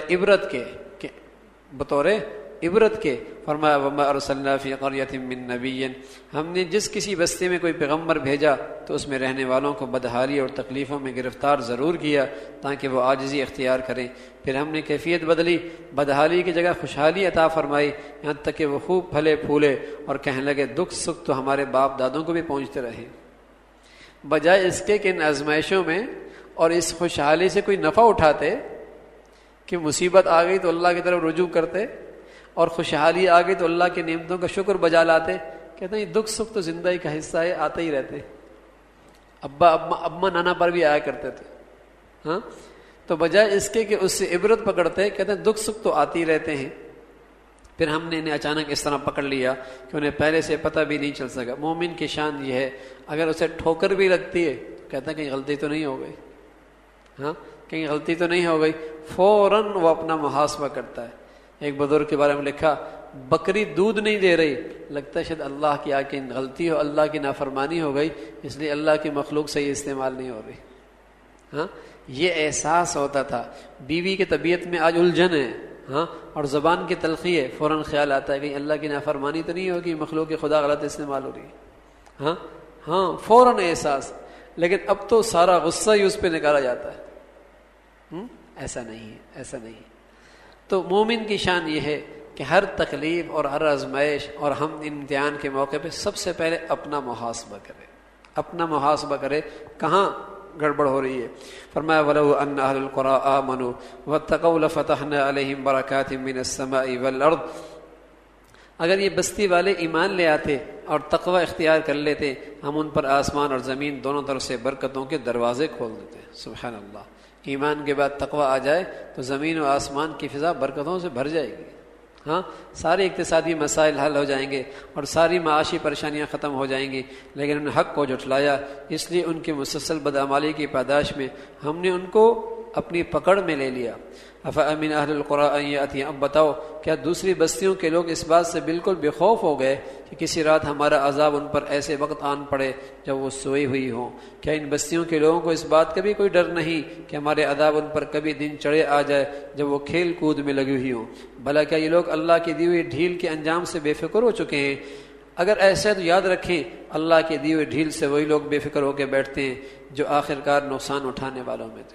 [SPEAKER 1] عبرت کے فرمایا وَمَا أَرْسَلْنَا فِي قَرْيَةٍ مِّن نَبِيٍّ، ہم نے جس کسی بستی میں کوئی پیغمبر بھیجا تو اس میں رہنے والوں کو بدحالی اور تکلیفوں میں گرفتار ضرور کیا تاکہ وہ عاجزی اختیار کریں۔ پھر ہم نے کیفیت بدلی، بدحالی کی جگہ خوشحالی عطا فرمائی، یہاں تک کہ وہ خوب پھلے پھولے اور کہنے لگے دکھ سکھ تو ہمارے باپ دادوں کو بھی پہنچتے رہے۔ بجائے اس کے کہ ان آزمائشوں میں اور اس خوشحالی سے کوئی نفع اٹھاتے کہ مصیبت آ گئی تو اللہ کی طرف رجوع کرتے، اور خوشحالی آ گئی تو اللہ کی نعمتوں کا شکر بجا لاتے۔ کہتے ہیں دکھ سکھ تو زندگی کا حصہ ہے، آتے ہی رہتے، ابا نانا پر بھی آیا کرتے تھے، ہاں، تو بجائے اس کے کہ اس سے عبرت پکڑتے، کہتے ہیں دکھ سکھ تو آتے ہی رہتے ہیں۔ پھر ہم نے انہیں اچانک اس طرح پکڑ لیا کہ انہیں پہلے سے پتہ بھی نہیں چل سکا۔ مومن کی شان یہ ہے اگر اسے ٹھوکر بھی لگتی ہے کہتا ہے کہیں غلطی تو نہیں ہو گئی، ہاں کہیں غلطی تو نہیں ہو گئی، فوراً وہ اپنا محاسبہ کرتا ہے۔ ایک بزرگ کے بارے میں لکھا بکری دودھ نہیں دے رہی، لگتا ہے شاید اللہ کی آ کے غلطی ہو، اللہ کی نافرمانی ہو گئی، اس لیے اللہ کی مخلوق صحیح استعمال نہیں ہو رہی۔ ہاں یہ احساس ہوتا تھا۔ بیوی کی طبیعت میں آج الجھن ہے، ہاں، اور زبان کی تلخی ہے، فوراً خیال آتا ہے کہ اللہ کی نافرمانی تو نہیں ہوگی، مخلوق خدا غلط استعمال ہو رہی ہے، ہاں فوراً احساس۔ لیکن اب تو سارا غصہ ہی اس پہ نکالا جاتا ہے۔ ایسا نہیں ہے، ایسا نہیں ہے۔ تو مومن کی شان یہ ہے کہ ہر تکلیف اور ہر آزمائش اور ہم امتحان کے موقع پہ سب سے پہلے اپنا محاسبہ کرے، اپنا محاسبہ کرے کہاں گڑبڑ ہو رہی ہے۔ فرمایا وَلَوْ أَنَّ أَهْلَ الْقُرَىٰ آمَنُوا وَاتَّقَوْا لَفَتَحْنَا عَلَيْهِمْ بَرَكَاتٍ مِّنَ السَّمَاءِ وَالْأَرْضِ، اگر یہ بستی والے ایمان لے آتے اور تقوی اختیار کر لیتے ہم ان پر آسمان اور زمین دونوں طرف سے برکتوں کے دروازے کھول دیتے۔ سبحان اللہ، ایمان کے بعد تقوی آ جائے تو زمین و آسمان کی فضا برکتوں سے بھر جائے گی، ہاں سارے اقتصادی مسائل حل ہو جائیں گے اور ساری معاشی پریشانیاں ختم ہو جائیں گی۔ لیکن انہوں نے حق کو جھٹلایا، اس لیے ان کی مسلسل بدعمالی کی پاداش میں ہم نے ان کو اپنی پکڑ میں لے لیا۔ افامن اہل القریٰ ان یاتیہ، اب بتاؤ کیا دوسری بستیوں کے لوگ اس بات سے بالکل بے خوف ہو گئے کہ کسی رات ہمارا عذاب ان پر ایسے وقت آن پڑے جب وہ سوئی ہوئی ہوں؟ کیا ان بستیوں کے لوگوں کو اس بات کا بھی کوئی ڈر نہیں کہ ہمارے عذاب ان پر کبھی دن چڑھے آ جائے جب وہ کھیل کود میں لگی ہوئی ہوں؟ بھلا کیا یہ لوگ اللہ کی دی ہوئی ڈھیل کے انجام سے بے فکر ہو چکے ہیں؟ اگر ایسا تو یاد رکھیں اللہ کی دی ہوئی ڈھیل سے وہی لوگ بے فکر ہو کے بیٹھتے ہیں جو آخرکار نقصان اٹھانے والوں میں تھے۔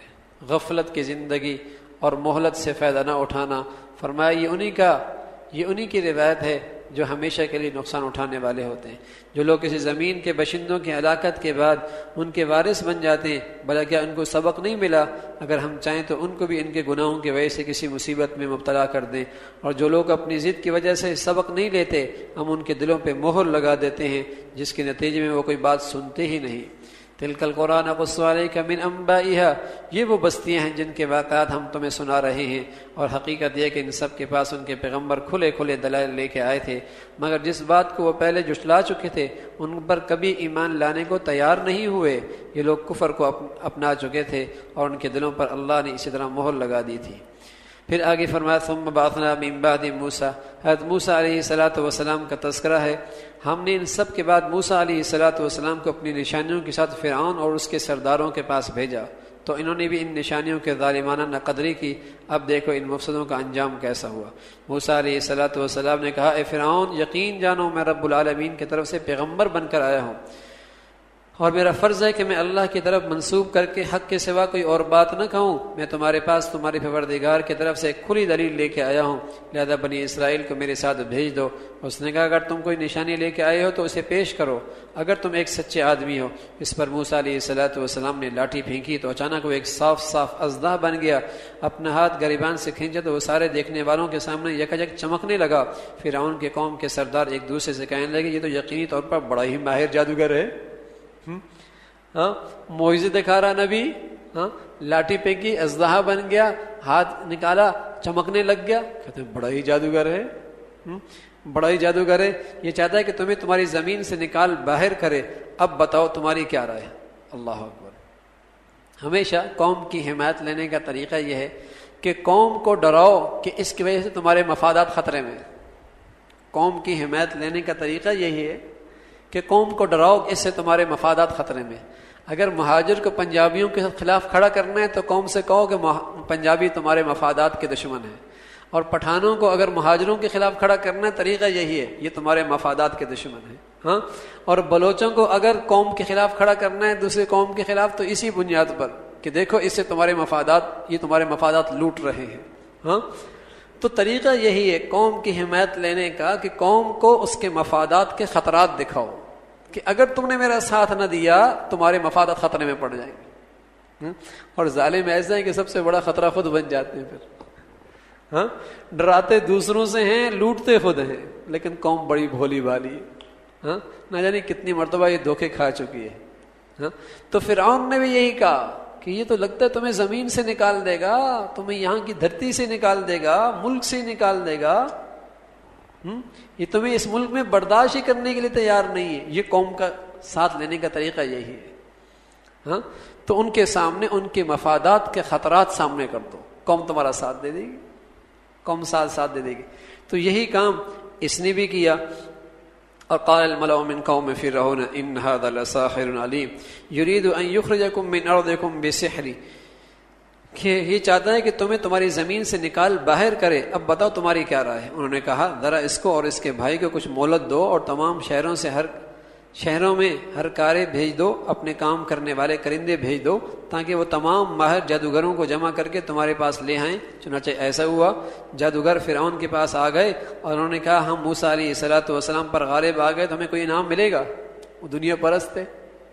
[SPEAKER 1] غفلت کی زندگی اور مہلت سے فائدہ نہ اٹھانا. فرمایا یہ انہی کی روایت ہے جو ہمیشہ کے لیے نقصان اٹھانے والے ہوتے ہیں. جو لوگ کسی زمین کے باشندوں کی ہلاکت کے بعد ان کے وارث بن جاتے ہیں، بھلا کیا ان کو سبق نہیں ملا؟ اگر ہم چاہیں تو ان کو بھی ان کے گناہوں کی وجہ سے کسی مصیبت میں مبتلا کر دیں. اور جو لوگ اپنی ضد کی وجہ سے سبق نہیں لیتے، ہم ان کے دلوں پہ مہر لگا دیتے ہیں، جس کے نتیجے میں وہ کوئی بات سنتے ہی نہیں. تلک القرآن نقص علیک من انبائها، یہ وہ بستیاں ہیں جن کے واقعات ہم تمہیں سنا رہے ہیں. اور حقیقت یہ کہ ان سب کے پاس ان کے پیغمبر کھلے کھلے دلائل لے کے آئے تھے، مگر جس بات کو وہ پہلے جھٹلا چکے تھے ان پر کبھی ایمان لانے کو تیار نہیں ہوئے. یہ لوگ کفر کو اپنا چکے تھے اور ان کے دلوں پر اللہ نے اسی طرح مہر لگا دی تھی. پھر آگے فرمایا ثم بعثنا من بعد موسیٰ، حضرت موسیٰ علیہ السلام کا تذکرہ ہے. ہم نے ان سب کے بعد موسیٰ علیہ السلام کو اپنی نشانیوں کے ساتھ فرعون اور اس کے سرداروں کے پاس بھیجا، تو انہوں نے بھی ان نشانیوں کے ظالمانہ ناقدری کی. اب دیکھو ان مفسدوں کا انجام کیسا ہوا. موسیٰ علیہ السلام نے کہا، اے فرعون، یقین جانو میں رب العالمین کی طرف سے پیغمبر بن کر آیا ہوں، اور میرا فرض ہے کہ میں اللہ کی طرف منسوب کر کے حق کے سوا کوئی اور بات نہ کہوں. میں تمہارے پاس تمہارے پروردگار کی طرف سے ایک کھلی دلیل لے کے آیا ہوں، لہذا بنی اسرائیل کو میرے ساتھ بھیج دو. اس نے کہا، اگر تم کوئی نشانی لے کے آئے ہو تو اسے پیش کرو، اگر تم ایک سچے آدمی ہو. اس پر موسیٰ علیہ السلام نے لاٹھی پھینکی تو اچانک وہ ایک صاف اژدہا بن گیا. اپنا ہاتھ گریبان سے کھینچا تو وہ سارے دیکھنے والوں کے سامنے یکجک چمکنے لگا. فرعون کے قوم کے سردار ایک دوسرے سے کہنے لگے، یہ تو یقینی طور پر بڑا ہی ماہر جادوگر ہے. معجزے دکھا رہا نبی، لاٹھی پھینکی اژدہا بن گیا، ہاتھ نکالا چمکنے لگ گیا. کہتے ہیں بڑا ہی جادوگر ہے، بڑا ہی جادوگر ہے. یہ چاہتا ہے کہ تمہیں تمہاری زمین سے نکال باہر کرے. اب بتاؤ تمہاری کیا رائے؟ اللہ اکبر. ہمیشہ قوم کی حمایت لینے کا طریقہ یہ ہے کہ قوم کو ڈراؤ کہ اس کی وجہ سے تمہارے مفادات خطرے میں. قوم کی حمایت لینے کا طریقہ یہی ہے کہ قوم کو ڈراؤ کہ اس سے تمہارے مفادات خطرے میں. اگر مہاجر کو پنجابیوں کے خلاف کھڑا کرنا ہے تو قوم سے کہو کہ پنجابی تمہارے مفادات کے دشمن ہیں، اور پٹھانوں کو اگر مہاجروں کے خلاف کھڑا کرنا ہے طریقہ یہی ہے، یہ تمہارے مفادات کے دشمن ہیں. اور بلوچوں کو اگر قوم کے خلاف کھڑا کرنا ہے دوسرے قوم کے خلاف تو اسی بنیاد پر کہ دیکھو اس سے تمہارے مفادات، یہ تمہارے مفادات لوٹ رہے ہیں. تو طریقہ یہی ہے قوم کی حمایت لینے کا کہ قوم کو اس کے مفادات کے خطرات دکھاؤ کہ اگر تم نے میرا ساتھ نہ دیا تمہارے مفادات خطرے میں پڑ جائیں گے. اور ظالم ایسا ہے کہ سب سے بڑا خطرہ خود بن جاتے ہیں. پھر ڈراتے دوسروں سے ہیں، لوٹتے خود ہیں، لیکن قوم بڑی بھولی والی ہے. نہ جانے کتنی مرتبہ یہ دھوکے کھا چکی ہے. تو فرعون نے بھی یہی کہا کہ یہ تو لگتا ہے تمہیں زمین سے نکال دے گا، تمہیں یہاں کی دھرتی سے نکال دے گا، ملک سے نکال دے گا. یہ تمہیں اس ملک میں برداشت ہی کرنے کے لیے تیار نہیں ہے. یہ قوم کا ساتھ لینے کا طریقہ یہی ہے. تو ان کے سامنے ان کے مفادات کے خطرات سامنے کر دو، قوم تمہارا ساتھ دے دے گی، قوم ساتھ دے دے گی. تو یہی کام اس نے بھی کیا. اور قال الملأ من قوم فرعون ان هذا لساحر علیم يريد ان يخرجكم من ارضكم بسحر، کہ یہ چاہتا ہے کہ تمہیں تمہاری زمین سے نکال باہر کرے. اب بتاؤ تمہاری کیا رائے ہے؟ انہوں نے کہا، ذرا اس کو اور اس کے بھائی کو کچھ مہلت دو اور تمام شہروں میں ہر کارے بھیج دو، اپنے کام کرنے والے کرندے بھیج دو تاکہ وہ تمام ماہر جادوگروں کو جمع کر کے تمہارے پاس لے آئیں. چنانچہ ایسا ہوا، جادوگر فرعون کے پاس آ گئے اور انہوں نے کہا، ہم موسیٰ علیہ السلام پر غالب آ گئے تو ہمیں کوئی انعام ملے گا؟ وہ دنیا پرست تھے.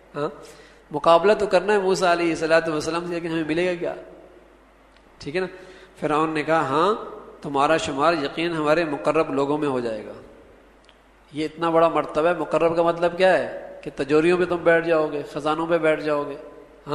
[SPEAKER 1] مقابلہ تو کرنا ہے موسیٰ علیہ السلام سے، لیکن ہمیں ملے گا کیا؟ ٹھیک ہے نا. فرعون نے کہا، ہاں تمہارا شمار یقین ہمارے مقرب لوگوں میں ہو جائے گا. یہ اتنا بڑا مرتبہ ہے. مقرب کا مطلب کیا ہے؟ کہ تجوریوں پہ تم بیٹھ جاؤ گے، خزانوں پہ بیٹھ جاؤ گے.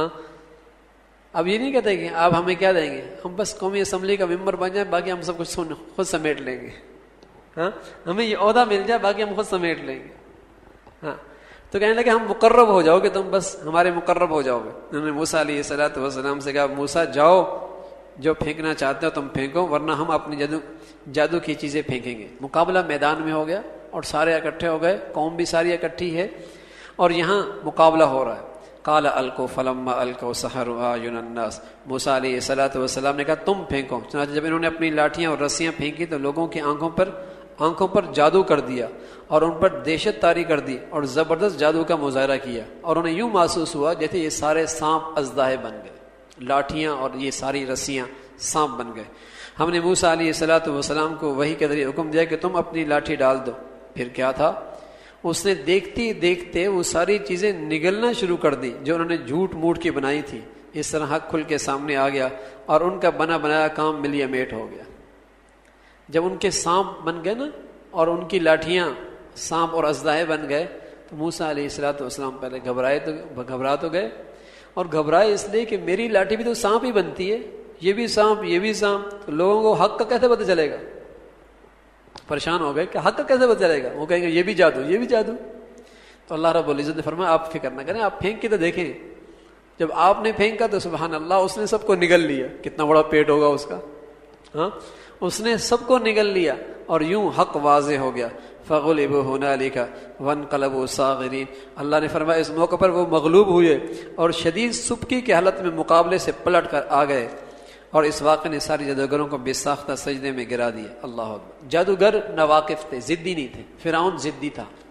[SPEAKER 1] اب یہ نہیں کہتے کہ آپ ہمیں کیا دیں گے، ہم بس قومی اسمبلی کا ممبر بن جائیں باقی ہم سب کچھ خود سمیٹ لیں گے. ہمیں یہ عہدہ مل جائے باقی ہم خود سمیٹ لیں گے. تو کہنے لگے ہم مقرب ہو جاؤ گے، تم بس ہمارے مقرب ہو جاؤ گے. انہوں نے موسیٰ علیہ السلام سے کہا، موسیٰ جاؤ، جو پھینکنا چاہتے ہو تم پھینکو، ورنہ ہم اپنی جادو کی چیزیں پھینکیں گے. مقابلہ میدان میں ہو گیا اور سارے اکٹھے ہو گئے، قوم بھی ساری اکٹھی ہے اور یہاں مقابلہ ہو رہا ہے. قال القوا فلما القوا سحروا اعین الناس، موسیٰ علیہ السلام نے کہا تم پھینکو. چنانچہ جب انہوں نے اپنی لاٹھیاں اور رسیاں پھینکی تو لوگوں کی آنکھوں پر جادو کر دیا اور ان پر دہشت طاری کر دی اور زبردست جادو کا مظاہرہ کیا، اور انہیں یوں محسوس ہوا جیسے یہ سارے سانپ اژدہے بن گئے. لاٹھیاں اور یہ ساری رسیاں سانپ بن گئے۔ ہم نے موسیٰ علیہ السلام کو وحی کے ذریعے حکم دیا کہ تم اپنی لاٹھی ڈال دو۔ پھر کیا تھا، اس نے دیکھتے دیکھتے وہ ساری چیزیں نگلنا شروع کر دی جو انہوں نے جھوٹ موٹ کی بنائی تھی۔ اس طرح حق کھل کے سامنے آ گیا اور ان کا بنا بنایا کام ملیے میٹ ہو گیا۔ جب ان کے سانپ بن گئے نا اور ان کی لاٹھیاں سانپ اور اژدہائے بن گئے تو موسیٰ علیہ السلام پہلے گھبرا تو گئے، اور گھبرائے اس لیے کہ میری لاٹھی بھی تو سانپ ہی بنتی ہے، یہ بھی سانپ یہ بھی سانپ، تو لوگوں کو حق کا کیسے پتہ چلے گا؟ پریشان ہو گئے کہ حق کا کیسے پتہ چلے گا؟ وہ کہیں گے یہ بھی جادو یہ بھی جادو۔ تو اللہ رب العزت نے فرمایا آپ فکر نہ کریں، آپ پھینک کے تو دیکھیں۔ جب آپ نے پھینکا تو سبحان اللہ اس نے سب کو نگل لیا۔ کتنا بڑا پیٹ ہوگا اس کا، ہاں، اس نے سب کو نگل لیا اور یوں حق واضح ہو گیا۔ فغلبوا هنالك وانقلبوا صاغرین، اللہ نے فرمایا اس موقع پر وہ مغلوب ہوئے اور شدید سبکی کی حالت میں مقابلے سے پلٹ کر آ گئے، اور اس واقعے نے ساری جادوگروں کو بے ساختہ سجدے میں گرا دیا۔ اللہ اکبر۔ جادوگر ناواقف تھے، ضدی نہیں تھے، فرعون ضدی تھا۔